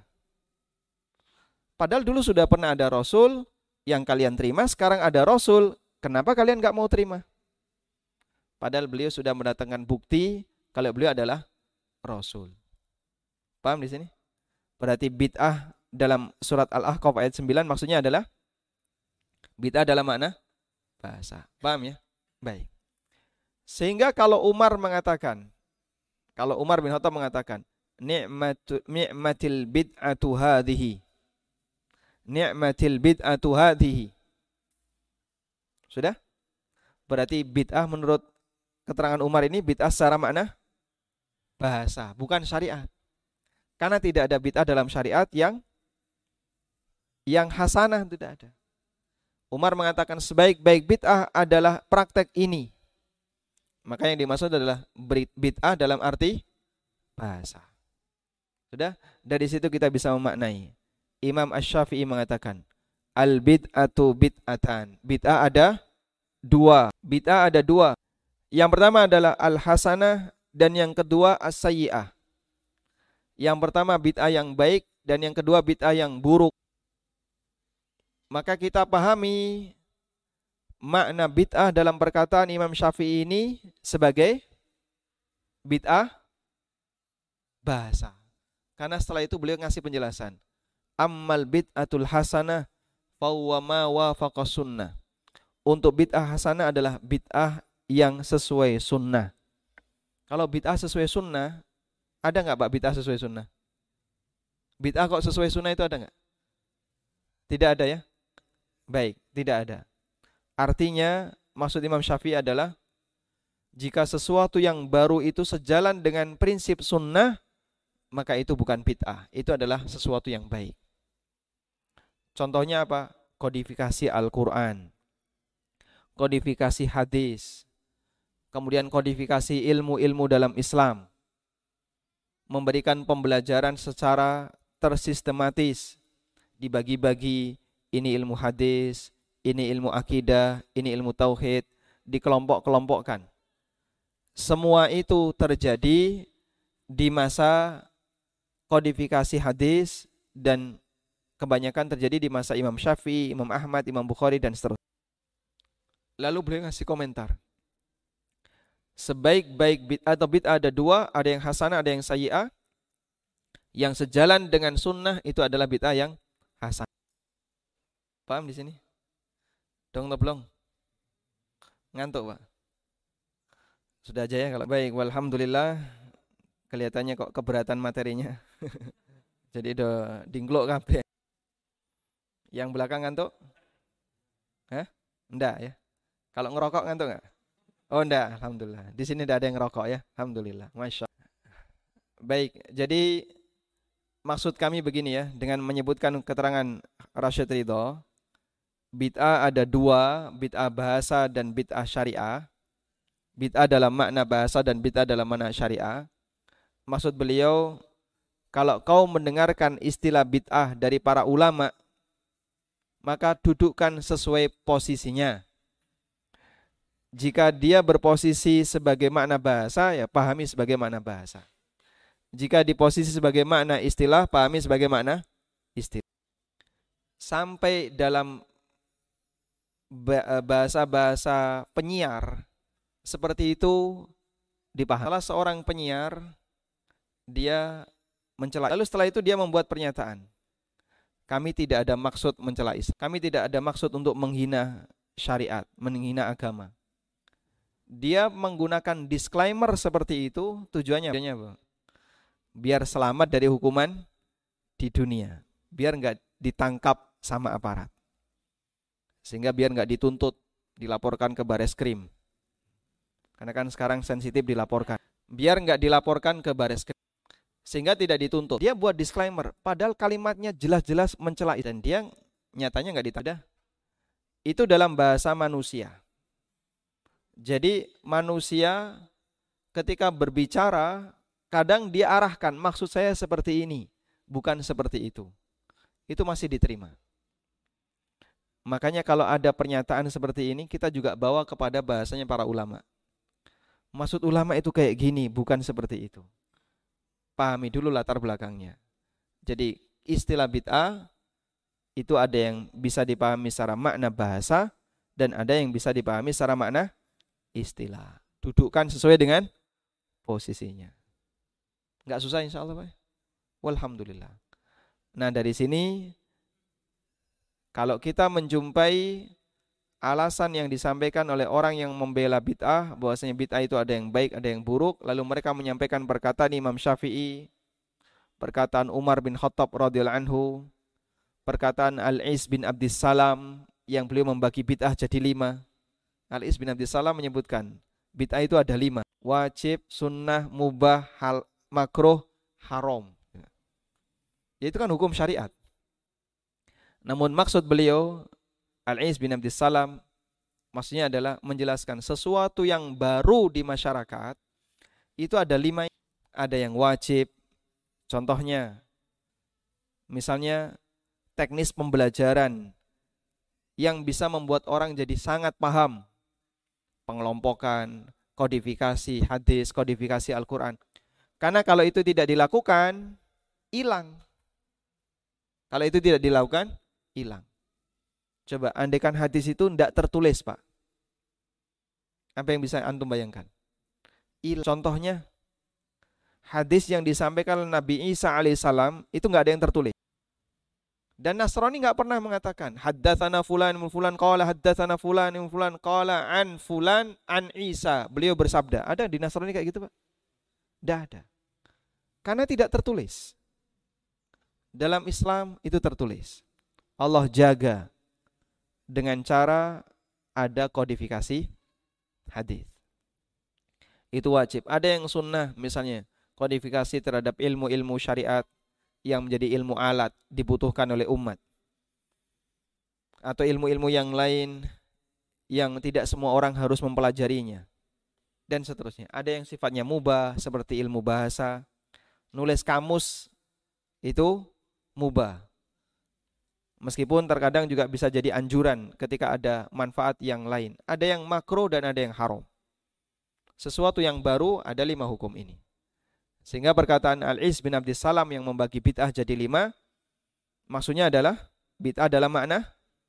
Padahal dulu sudah pernah ada rasul yang kalian terima, sekarang ada rasul, kenapa kalian gak mau terima? Padahal beliau sudah mendatangkan bukti kalau beliau adalah rasul. Paham di sini? Berarti bid'ah dalam surat Al-Ahqaf ayat sembilan maksudnya adalah bid'ah dalam makna bahasa. Paham ya? Baik. Sehingga kalau Umar mengatakan, kalau Umar bin Khattab mengatakan, ni'matu ni'matil bid'atu hadhihi. Ni'matil bid'atu hadhihi. Sudah? Berarti bid'ah menurut keterangan Umar ini bid'ah secara makna bahasa, bukan syariat. Karena tidak ada bid'ah dalam syariat yang yang hasanah, tidak ada. Umar mengatakan sebaik-baik bid'ah adalah praktek ini. Maka yang dimaksud adalah bid'ah dalam arti bahasa. Sudah? Dari situ kita bisa memaknai. Imam Asy-Syafi'i mengatakan, al-bid'atu bid'atan. Bid'ah ada dua. Bid'ah ada dua. Yang pertama adalah al-hasanah dan yang kedua as-sayyi'ah. Yang pertama bid'ah yang baik dan yang kedua bid'ah yang buruk. Maka kita pahami makna bid'ah dalam perkataan Imam Syafi'i ini sebagai bid'ah bahasa. Karena setelah itu beliau ngasih penjelasan. Ammal bid'atul hasanah fawwa ma wafaqa sunnah. Untuk bid'ah hasanah adalah bid'ah yang sesuai sunnah. Kalau bid'ah sesuai sunnah, ada nggak Pak bid'ah sesuai sunnah? Bid'ah kok sesuai sunnah itu ada nggak? Tidak ada ya? Baik, tidak ada. Artinya maksud Imam Syafi'i adalah jika sesuatu yang baru itu sejalan dengan prinsip sunnah, maka itu bukan bid'ah, itu adalah sesuatu yang baik. Contohnya apa? Kodifikasi Al-Quran, kodifikasi hadis, kemudian kodifikasi ilmu-ilmu dalam Islam, memberikan pembelajaran secara tersistematis, dibagi-bagi, ini ilmu hadis, ini ilmu akidah, ini ilmu tauhid, dikelompok-kelompokkan. Semua itu terjadi di masa kodifikasi hadis dan kebanyakan terjadi di masa Imam Syafi'i, Imam Ahmad, Imam Bukhari dan seterusnya. Lalu beliau ngasih komentar. Sebaik-baik bid'ah atau bid'ah ada dua, ada yang hasanah, ada yang sayyi'ah. Yang sejalan dengan sunnah itu adalah bid'ah yang hasanah. Paham di sini? Dong atau belum? Ngantuk, Pak? Sudah aja ya kalau baik. Walhamdulillah, kelihatannya kok keberatan materinya. Jadi udah dingklok kabeh. Yang belakang ngantuk? Hah? Enggak ya? Kalau ngerokok ngantuk enggak? Oh enggak, alhamdulillah. Di sini tidak ada yang ngerokok ya. Alhamdulillah. Masya Allah. Baik, jadi maksud kami begini ya, dengan menyebutkan keterangan Rasyid Ridho, bid'ah ada dua, bid'ah bahasa dan bid'ah syariah. Bid'ah dalam makna bahasa dan bid'ah dalam makna syariah. Maksud beliau, kalau kau mendengarkan istilah bid'ah dari para ulama, maka dudukkan sesuai posisinya. Jika dia berposisi sebagai makna bahasa, ya pahami sebagai makna bahasa. Jika di posisi sebagai makna istilah, pahami sebagai makna istilah. Sampai dalam bahasa-bahasa penyiar, seperti itu dipahami. Salah seorang penyiar, dia mencela. Lalu setelah itu dia membuat pernyataan. Kami tidak ada maksud mencela Islam. Kami tidak ada maksud untuk menghina syariat, menghina agama. Dia menggunakan disclaimer seperti itu, tujuannya apa? Biar selamat dari hukuman di dunia. Biar nggak ditangkap sama aparat. Sehingga biar nggak dituntut, dilaporkan ke Bareskrim. Karena kan sekarang sensitif dilaporkan. Biar nggak dilaporkan ke Bareskrim. Sehingga tidak dituntut. Dia buat disclaimer, padahal kalimatnya jelas-jelas mencela dan dia nyatanya nggak ditada. Itu dalam bahasa manusia. Jadi manusia ketika berbicara kadang dia arahkan, maksud saya seperti ini, bukan seperti itu. Itu masih diterima. Makanya kalau ada pernyataan seperti ini kita juga bawa kepada bahasanya para ulama. Maksud ulama itu kayak gini, bukan seperti itu. Pahami dulu latar belakangnya. Jadi istilah bid'ah itu ada yang bisa dipahami secara makna bahasa dan ada yang bisa dipahami secara makna istilah. Dudukkan sesuai dengan posisinya. Enggak susah insya Allah, Pak. Walhamdulillah. Nah dari sini kalau kita menjumpai alasan yang disampaikan oleh orang yang membela bid'ah, bahwasanya bid'ah itu ada yang baik, ada yang buruk, lalu mereka menyampaikan perkataan Imam Syafi'i, perkataan Umar bin Khattab radhiyallahu anhu, perkataan Al-Is bin Abdissalam yang beliau membagi bid'ah jadi lima. Al-Is bin Abdissalam menyebutkan bid'ah itu ada lima: wajib, sunnah, mubah, hal, makruh, haram. Itu kan hukum syariat. Namun maksud beliau Al-Is bin Abdissalam maksudnya adalah menjelaskan sesuatu yang baru di masyarakat itu ada lima. Ada yang wajib, contohnya misalnya teknis pembelajaran yang bisa membuat orang jadi sangat paham, pengelompokan, kodifikasi hadis, kodifikasi Al-Quran. Karena kalau itu tidak dilakukan, hilang. Kalau itu tidak dilakukan, hilang. Coba andaikan hadis itu tidak tertulis, Pak. Apa yang bisa antum bayangkan? Contohnya, hadis yang disampaikan oleh Nabi Isa alaihissalam itu nggak ada yang tertulis. Dan Nasrani nggak pernah mengatakan haddatsana fulan min fulan qala haddatsana fulan min fulan qala an fulan an Isa. Beliau bersabda. Ada di Nasrani kayak gitu, Pak? Tidak ada. Karena tidak tertulis. Dalam Islam itu tertulis. Allah jaga dengan cara ada kodifikasi hadis. Itu wajib. Ada yang sunnah misalnya kodifikasi terhadap ilmu-ilmu syariat yang menjadi ilmu alat dibutuhkan oleh umat, atau ilmu-ilmu yang lain yang tidak semua orang harus mempelajarinya, dan seterusnya. Ada yang sifatnya mubah seperti ilmu bahasa, nulis kamus itu mubah. Meskipun terkadang juga bisa jadi anjuran ketika ada manfaat yang lain. Ada yang makruh dan ada yang haram. Sesuatu yang baru ada lima hukum ini. Sehingga perkataan Al-Iz bin Abdissalam yang membagi bid'ah jadi lima, maksudnya adalah bid'ah dalam makna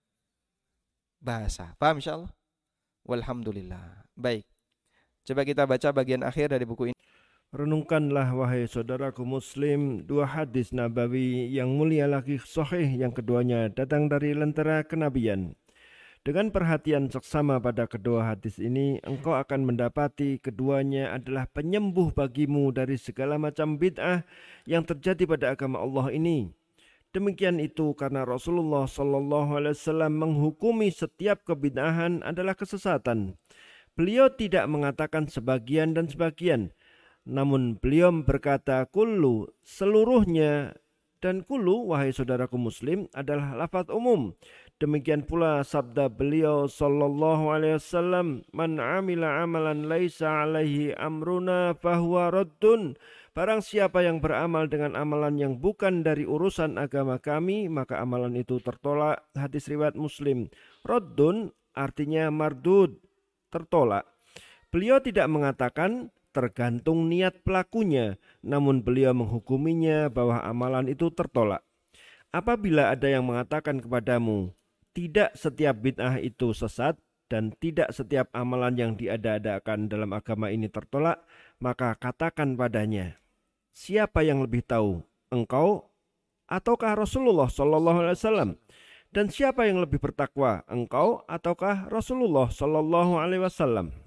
bahasa. Paham insyaallah? Walhamdulillah. Baik. Coba kita baca bagian akhir dari buku ini. Renungkanlah wahai saudaraku muslim dua hadis nabawi yang mulia lagi sahih yang keduanya datang dari lentera kenabian. Dengan perhatian seksama pada kedua hadis ini, engkau akan mendapati keduanya adalah penyembuh bagimu dari segala macam bid'ah yang terjadi pada agama Allah ini. Demikian itu karena Rasulullah sallallahu alaihi wasallam menghukumi setiap kebid'ahan adalah kesesatan. Beliau tidak mengatakan sebagian dan sebagian, namun beliau berkata kullu, seluruhnya, dan kullu wahai saudaraku muslim adalah lafaz umum. Demikian pula sabda beliau sallallahu alaihi wasallam, man amila amalan laisa alaihi amruna fahuwa raddun. Barang siapa yang beramal dengan amalan yang bukan dari urusan agama kami, maka amalan itu tertolak. Hadis riwayat Muslim. Raddun artinya mardud, tertolak. Beliau tidak mengatakan tergantung niat pelakunya, namun beliau menghukuminya bahwa amalan itu tertolak. Apabila ada yang mengatakan kepadamu, tidak setiap bid'ah itu sesat dan tidak setiap amalan yang diada-adakan dalam agama ini tertolak, maka katakan padanya, siapa yang lebih tahu, engkau ataukah Rasulullah sallallahu alaihi wasallam? Dan siapa yang lebih bertakwa, engkau ataukah Rasulullah sallallahu alaihi wasallam?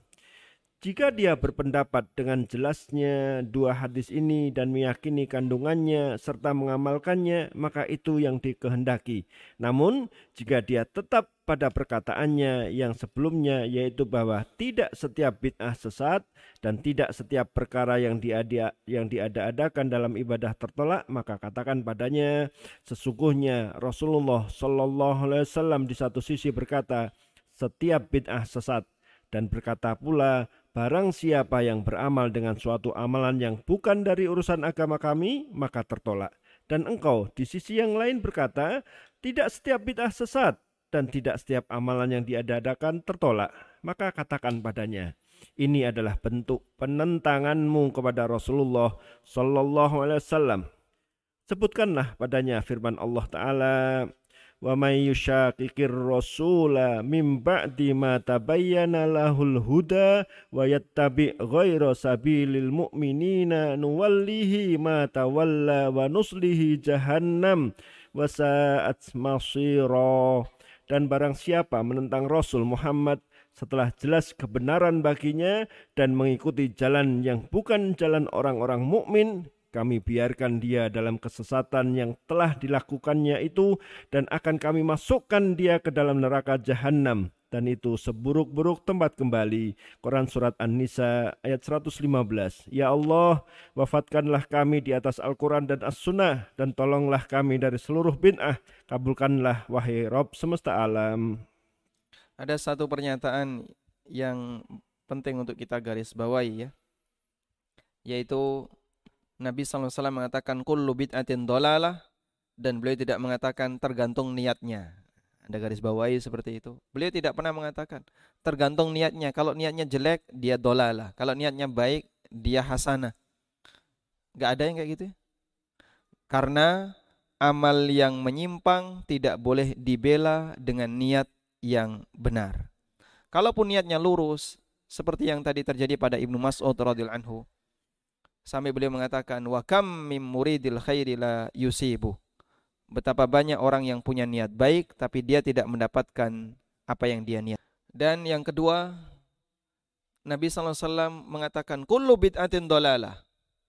Jika dia berpendapat dengan jelasnya dua hadis ini dan meyakini kandungannya serta mengamalkannya, maka itu yang dikehendaki. Namun, jika dia tetap pada perkataannya yang sebelumnya, yaitu bahwa tidak setiap bid'ah sesat dan tidak setiap perkara yang diada yang diada-adakan dalam ibadah tertolak, maka katakan padanya, sesungguhnya Rasulullah Shallallahu Alaihi Wasallam di satu sisi berkata, setiap bid'ah sesat, dan berkata pula, barang siapa yang beramal dengan suatu amalan yang bukan dari urusan agama kami, maka tertolak. Dan engkau di sisi yang lain berkata, tidak setiap bid'ah sesat dan tidak setiap amalan yang diadakan tertolak. Maka katakan padanya, ini adalah bentuk penentanganmu kepada Rasulullah Sallallahu Alaihi Wasallam. Sebutkanlah padanya firman Allah Ta'ala, wa may yushaqiqir rasula mim ba'di ma tabayyana lahul huda wa yattabi' ghaira sabilil mu'minina nuwallihi ma tawalla wa nuslihi jahannam wa sa'at masira. Dan barang siapa menentang Rasul Muhammad setelah jelas kebenaran baginya dan mengikuti jalan yang bukan jalan orang-orang mukmin, kami biarkan dia dalam kesesatan yang telah dilakukannya itu dan akan kami masukkan dia ke dalam neraka jahanam, dan itu seburuk-buruk tempat kembali. Quran Surat An-Nisa ayat seratus lima belas. Ya Allah, wafatkanlah kami di atas Al-Quran dan As-Sunnah, dan tolonglah kami dari seluruh bid'ah. Kabulkanlah wahai Rabb semesta alam. Ada satu pernyataan yang penting untuk kita garis bawahi, ya, yaitu Nabi sallallahu alaihi wasallam mengatakan kullu bid'atin dhalalah, dan beliau tidak mengatakan tergantung niatnya. Anda garis bawahi seperti itu. Beliau tidak pernah mengatakan tergantung niatnya. Kalau niatnya jelek, dia dhalalah. Kalau niatnya baik, dia hasanah. Gak ada yang kayak gitu ya? Karena amal yang menyimpang tidak boleh dibela dengan niat yang benar. Kalaupun niatnya lurus, seperti yang tadi terjadi pada Ibnu Mas'ud radhiyallahu anhu, sampai beliau mengatakan, wa kam mim muridil khairi la yusibu. Betapa banyak orang yang punya niat baik tapi dia tidak mendapatkan apa yang dia niat. Dan yang kedua, Nabi sallallahu alaihi wasallam mengatakan kullu bid'atin dhalalah.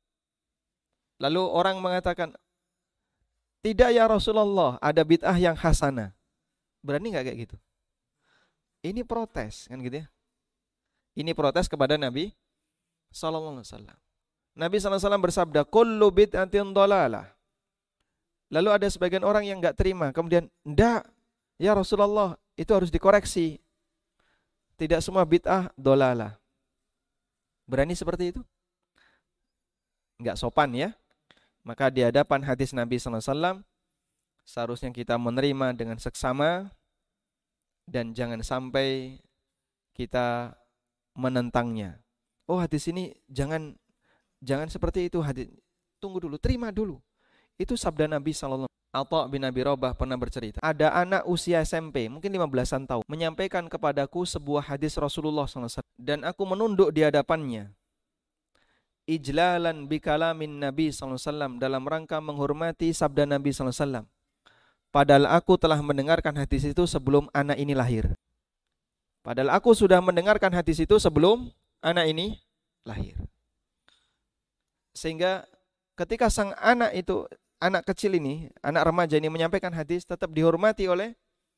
Lalu orang mengatakan, tidak ya Rasulullah, ada bid'ah yang hasanah. Berani enggak kayak gitu? Ini protes kan gitu ya. Ini protes kepada Nabi sallallahu alaihi wasallam. Nabi sallallahu alaihi wasallam bersabda, kullu bid'atin dhalalah. Lalu ada sebagian orang yang enggak terima, kemudian, enggak, ya Rasulullah, itu harus dikoreksi. Tidak semua bid'ah dhalalah. Berani seperti itu? Enggak sopan ya. Maka di hadapan hadis Nabi sallallahu alaihi wasallam seharusnya kita menerima dengan seksama dan jangan sampai kita menentangnya. Oh, hadis ini jangan jangan seperti itu hadis. Tunggu dulu, terima dulu. Itu sabda Nabi sallallahu alaihi wasallam. Atha bin Abi Rabah pernah bercerita, ada anak usia S M P, mungkin lima belasan tahun, menyampaikan kepadaku sebuah hadis Rasulullah sallallahu alaihi wasallam dan aku menunduk di hadapannya. Ijlalan bikalamin Nabi sallallahu alaihi wasallam, dalam rangka menghormati sabda Nabi sallallahu alaihi wasallam. Padahal aku telah mendengarkan hadis itu sebelum anak ini lahir. Padahal aku sudah mendengarkan hadis itu sebelum anak ini lahir. Sehingga ketika sang anak itu, anak kecil ini, anak remaja ini menyampaikan hadis, tetap dihormati oleh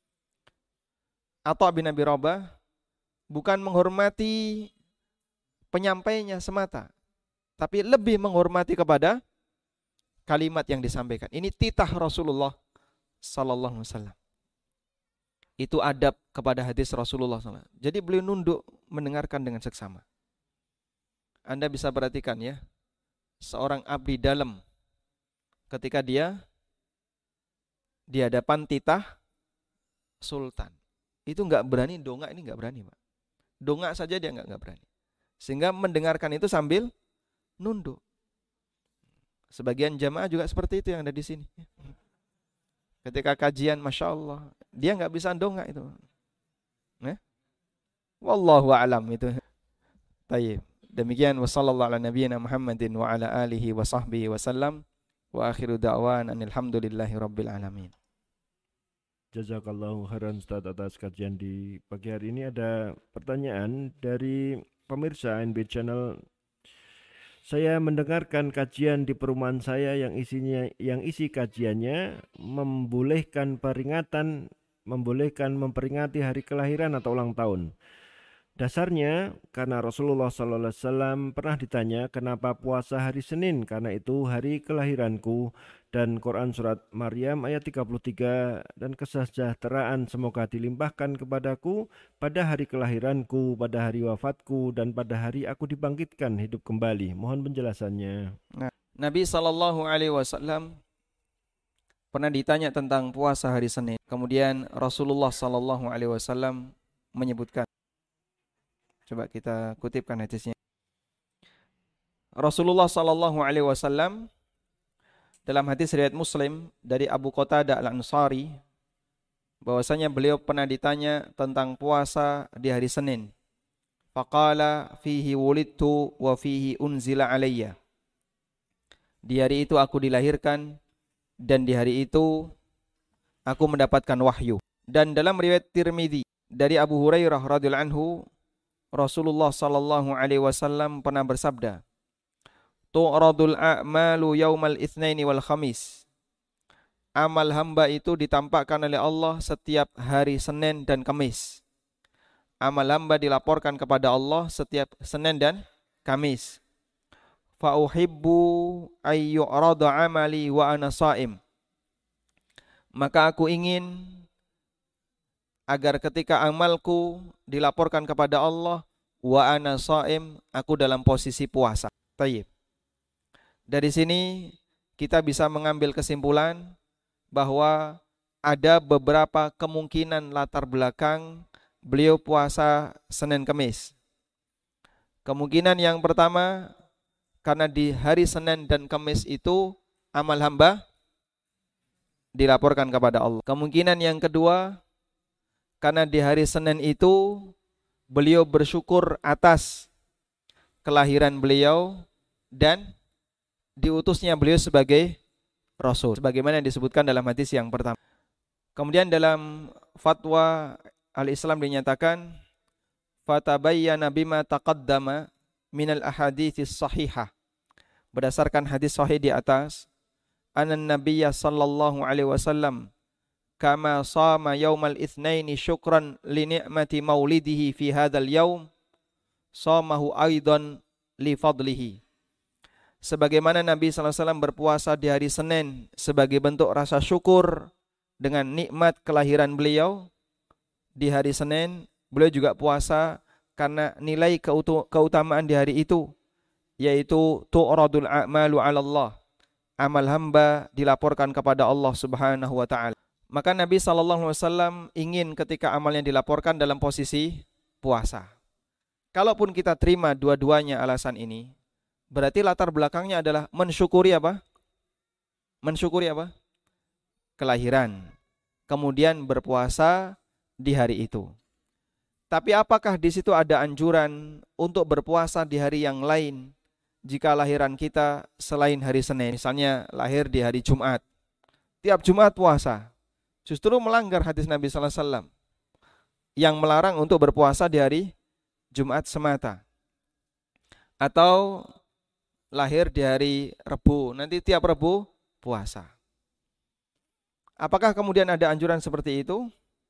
Atha bin Abi Rabah, bukan menghormati penyampainya semata, tapi lebih menghormati kepada kalimat yang disampaikan. Ini titah Rasulullah sallallahu alaihi wasallam. Itu adab kepada hadis Rasulullah sallallahu alaihi wasallam. Jadi beliau nunduk mendengarkan dengan seksama. Anda bisa perhatikan ya, seorang abdi dalam ketika dia di hadapan titah sultan, itu enggak berani dongak, ini enggak berani, Pak. Dongak saja dia enggak enggak berani. Sehingga mendengarkan itu sambil nunduk. Sebagian jamaah juga seperti itu yang ada di sini. Ketika kajian, masya Allah, dia enggak bisa dongak itu. Eh? Wallahu a'lam itu. Tayyib. Demikian wa sallallahu ala nabiyyina Muhammadin wa ala alihi wa sahbihi wa sallam wa akhiru da'wan alhamdulillahi rabbil alamin. Jazakallahu khairan Ustaz atas kajian di pagi hari ini. Ada pertanyaan dari pemirsa N B Channel. Saya mendengarkan kajian di perumahan saya yang isinya yang isi kajiannya membolehkan peringatan membolehkan memperingati hari kelahiran atau ulang tahun. Dasarnya karena Rasulullah sallallahu alaihi wasallam pernah ditanya kenapa puasa hari Senin, karena itu hari kelahiranku, dan Quran surat Maryam ayat tiga puluh tiga, dan kesejahteraan semoga dilimpahkan kepadaku pada hari kelahiranku, pada hari wafatku, dan pada hari aku dibangkitkan hidup kembali. Mohon penjelasannya. Nah, Nabi sallallahu alaihi wasallam pernah ditanya tentang puasa hari Senin. Kemudian Rasulullah sallallahu alaihi wasallam menyebutkan, coba kita kutipkan hadisnya. Rasulullah sallallahu alaihi wasallam dalam hadis riwayat Muslim dari Abu Qatadah Al-Ansari, bahwasanya beliau pernah ditanya tentang puasa di hari Senin. Faqala fihi wulidtu wa fihi unzila alayya. Di hari itu aku dilahirkan dan di hari itu aku mendapatkan wahyu. Dan dalam riwayat Tirmidzi dari Abu Hurairah radhiyallahu anhu, Rasulullah sallallahu alaihi wasallam pernah bersabda, tu'radul a'malu yaumal itsnaini wal khamis. Amal hamba itu ditampakkan oleh Allah setiap hari Senin dan Kamis. Amal hamba dilaporkan kepada Allah setiap Senin dan Kamis. Fa uhibbu ay yu'rada amali wa ana shaim. Maka aku ingin agar ketika amalku dilaporkan kepada Allah, wa ana shaim, aku dalam posisi puasa. Tayyib. Dari sini kita bisa mengambil kesimpulan bahwa ada beberapa kemungkinan latar belakang beliau puasa Senin Kamis. Kemungkinan yang pertama, karena di hari Senin dan Kamis itu amal hamba dilaporkan kepada Allah. Kemungkinan yang kedua, karena di hari Senin itu beliau bersyukur atas kelahiran beliau dan diutusnya beliau sebagai Rasul, sebagaimana yang disebutkan dalam hadis yang pertama. Kemudian dalam fatwa Al-Islam dinyatakan, fatabayyana bima taqaddama minal ahaditsis sahihah. Berdasarkan hadis sahih di atas, anan nabiyya sallallahu alaihi wasallam kama sama yaumal itsnaini syukran li ni'mati maulidihi fi hadzal yaum samahu aidan li fadlihi. sebagaimana Nabi sallallahu alaihi wasallam berpuasa di hari Senin sebagai bentuk rasa syukur dengan nikmat kelahiran beliau di hari Senin, beliau juga puasa karena nilai keutamaan di hari itu, yaitu tu'radul a'malu 'ala Allah. Amal hamba dilaporkan kepada Allah Subhanahu wa taala. Maka Nabi sallallahu alaihi wasallam ingin ketika amalnya dilaporkan dalam posisi puasa. Kalaupun kita terima dua-duanya alasan ini, berarti latar belakangnya adalah mensyukuri apa? Mensyukuri apa? Kelahiran. Kemudian berpuasa di hari itu. Tapi apakah di situ ada anjuran untuk berpuasa di hari yang lain jika lahiran kita selain hari Senin? Misalnya lahir di hari Jumat. Tiap Jumat puasa. Justru melanggar hadis Nabi sallallahu alaihi wasallam yang melarang untuk berpuasa di hari Jumat semata. Atau lahir di hari Rebu, nanti tiap Rebu puasa. Apakah kemudian ada anjuran seperti itu?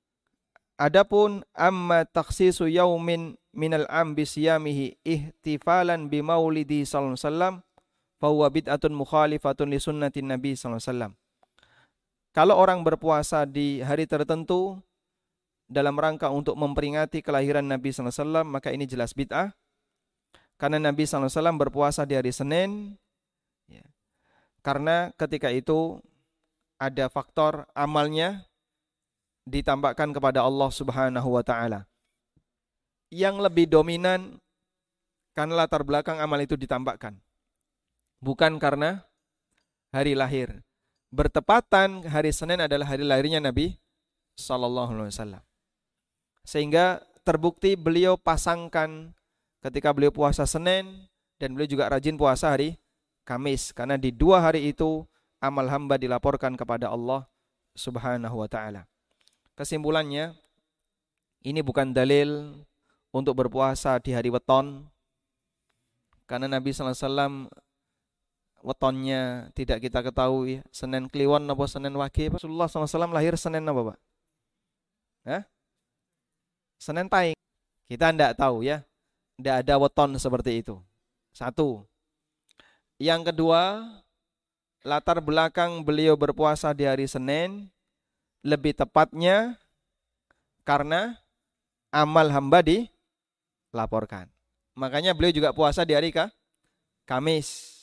Adapun amma takhsisu yaumin minal am bisiyamihi ihtifalan bi maulidi sallallahu alaihi wasallam fa huwa bid'atun mukhalifatun li sunnatin nabi sallallahu alaihi wasallam. Kalau orang berpuasa di hari tertentu dalam rangka untuk memperingati kelahiran Nabi sallallahu alaihi wasallam, maka ini jelas bid'ah. Karena Nabi sallallahu alaihi wasallam berpuasa di hari Senin, ya, karena ketika itu ada faktor amalnya ditambahkan kepada Allah Subhanahu wa taala. Yang lebih dominan karena latar belakang amal itu ditambahkan, bukan karena hari lahir. Bertepatan hari Senin adalah hari lahirnya Nabi sallallahu alaihi wasallam. Sehingga terbukti beliau pasangkan ketika beliau puasa Senin dan beliau juga rajin puasa hari Kamis, karena di dua hari itu amal hamba dilaporkan kepada Allah Subhanahu wa taala. Kesimpulannya, ini bukan dalil untuk berpuasa di hari weton, karena Nabi sallallahu alaihi wasallam wetonnya tidak kita ketahui, Senin Kliwon atau Senin Wage. Rasulullah sallallahu alaihi wasallam lahir Senin apa, Pak? Hah? Senin Pahing. Kita tidak tahu ya. Tidak ada weton seperti itu. Satu. Yang kedua, latar belakang beliau berpuasa di hari Senin lebih tepatnya karena amal hamba dilaporkan. Makanya beliau juga puasa di hari Kamis.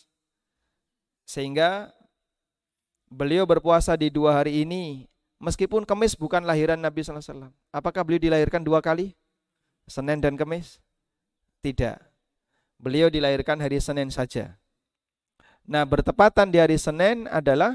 Sehingga beliau berpuasa di dua hari ini, meskipun Kamis bukan lahiran Nabi sallallahu alaihi wasallam. Apakah beliau dilahirkan dua kali? Senin dan Kamis? Tidak. Beliau dilahirkan hari Senin saja. Nah, bertepatan di hari Senin adalah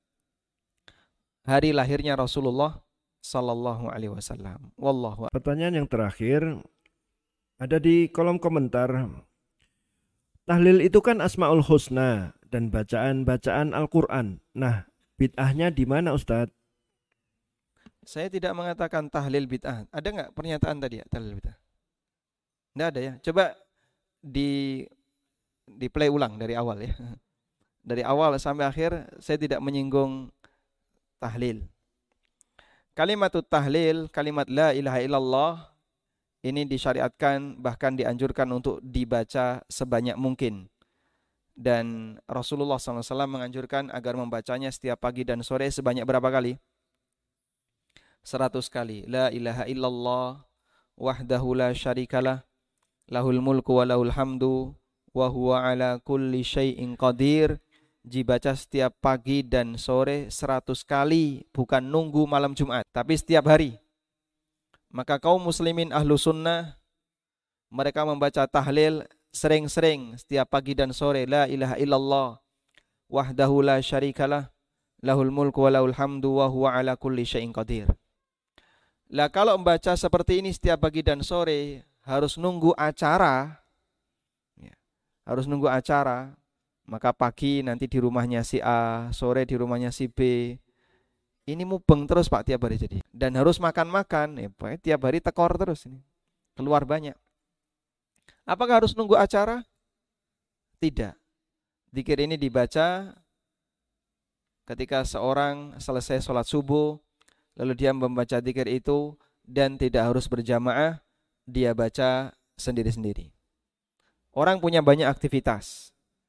hari lahirnya Rasulullah sallallahu alaihi wasallam. Wallahu a'lam. Pertanyaan yang terakhir ada di kolom komentar. Tahlil itu kan Asmaul Husna dan bacaan-bacaan Al-Qur'an. Nah, bid'ahnya di mana, Ustadz? Saya tidak mengatakan tahlil bid'ah. Ada enggak pernyataan tadi ya tahlil bid'ah? Enggak ada ya. Coba di di play ulang dari awal ya. Dari awal sampai akhir saya tidak menyinggung tahlil. Kalimatut tahlil, kalimat la ilaha illallah ini disyariatkan, bahkan dianjurkan untuk dibaca sebanyak mungkin. Dan Rasulullah sallallahu alaihi wasallam menganjurkan agar membacanya setiap pagi dan sore sebanyak berapa kali? seratus kali. La ilaha illallah wahdahu la syarikalah lahul mulku wa lahul hamdu wa huwa ala kulli syai'in qadir. Dibaca setiap pagi dan sore seratus kali, bukan nunggu malam Jumat, tapi setiap hari. Maka kaum muslimin ahlu sunnah, mereka membaca tahlil sering-sering setiap pagi dan sore. La ilaha illallah wahdahu la syarikalah lahul mulku wa lahul hamdu wa huwa ala kulli syai'in qadir. Lah kalau membaca seperti ini setiap pagi dan sore, harus nunggu acara, ya, harus nunggu acara. Maka pagi nanti di rumahnya si A, sore di rumahnya si B. Ini mubeng terus Pak tiap hari jadi. Dan harus makan-makan, ya, Pak, tiap hari tekor terus ini. Keluar banyak. Apakah harus nunggu acara? Tidak. Dzikir ini dibaca ketika seorang selesai sholat subuh, lalu dia membaca dzikir itu dan tidak harus berjamaah, dia baca sendiri-sendiri. Orang punya banyak aktivitas.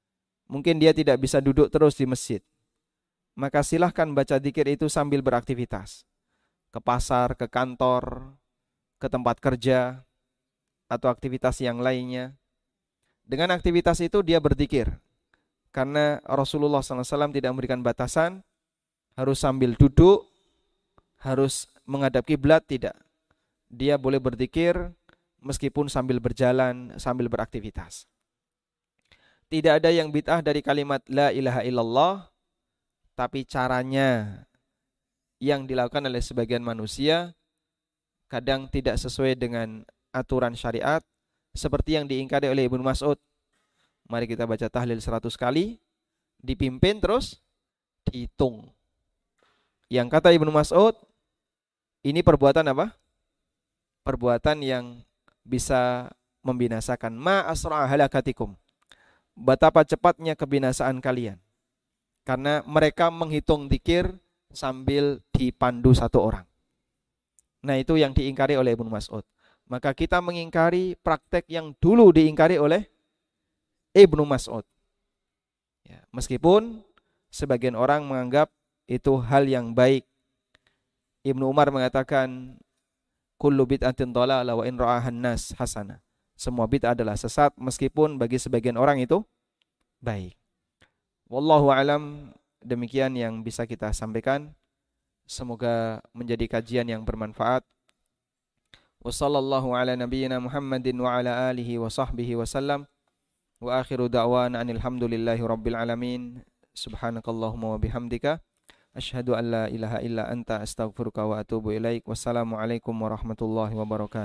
mungkin dia tidak bisa duduk terus di masjid, maka silahkan baca zikir itu sambil beraktivitas. Ke pasar, ke kantor, ke tempat kerja, atau aktivitas yang lainnya. Dengan aktivitas itu dia berzikir. Karena Rasulullah shallallahu alaihi wasallam tidak memberikan batasan, harus sambil duduk, harus menghadap kiblat, tidak. Dia boleh berzikir meskipun sambil berjalan, sambil beraktivitas. Tidak ada yang bid'ah dari kalimat la ilaha illallah, tapi caranya yang dilakukan oleh sebagian manusia kadang tidak sesuai dengan aturan syariat, seperti yang diingkari oleh Ibnu Mas'ud. Mari kita baca tahlil seratus kali, dipimpin terus dihitung. Yang kata Ibnu Mas'ud, ini perbuatan apa? Perbuatan yang bisa membinasakan. Ma asra'a halakatikum. Betapa cepatnya kebinasaan kalian. Karena mereka menghitung zikir sambil dipandu satu orang. Nah, itu yang diingkari oleh Ibnu Mas'ud. Maka kita mengingkari praktek yang dulu diingkari oleh Ibnu Mas'ud. Ya, meskipun sebagian orang menganggap itu hal yang baik. Ibnu Umar mengatakan, kullu bid'atin dhalalah wa in ra'ahan nas hasanah. Semua bid'ah adalah sesat meskipun bagi sebagian orang itu baik. Wallahu alam, demikian yang bisa kita sampaikan. Semoga menjadi kajian yang bermanfaat. Wa sallallahu ala nabiyyina Muhammadin wa ala alihi wa sahbihi wa sallam. Wa akhiru da'wana anil hamdulillahi rabbil alamin. Subhanakallahumma wa bihamdika asyhadu an la ilaha illa anta astaghfiruka wa atubu ilaik. Wassalamualaikum warahmatullahi wabarakatuh.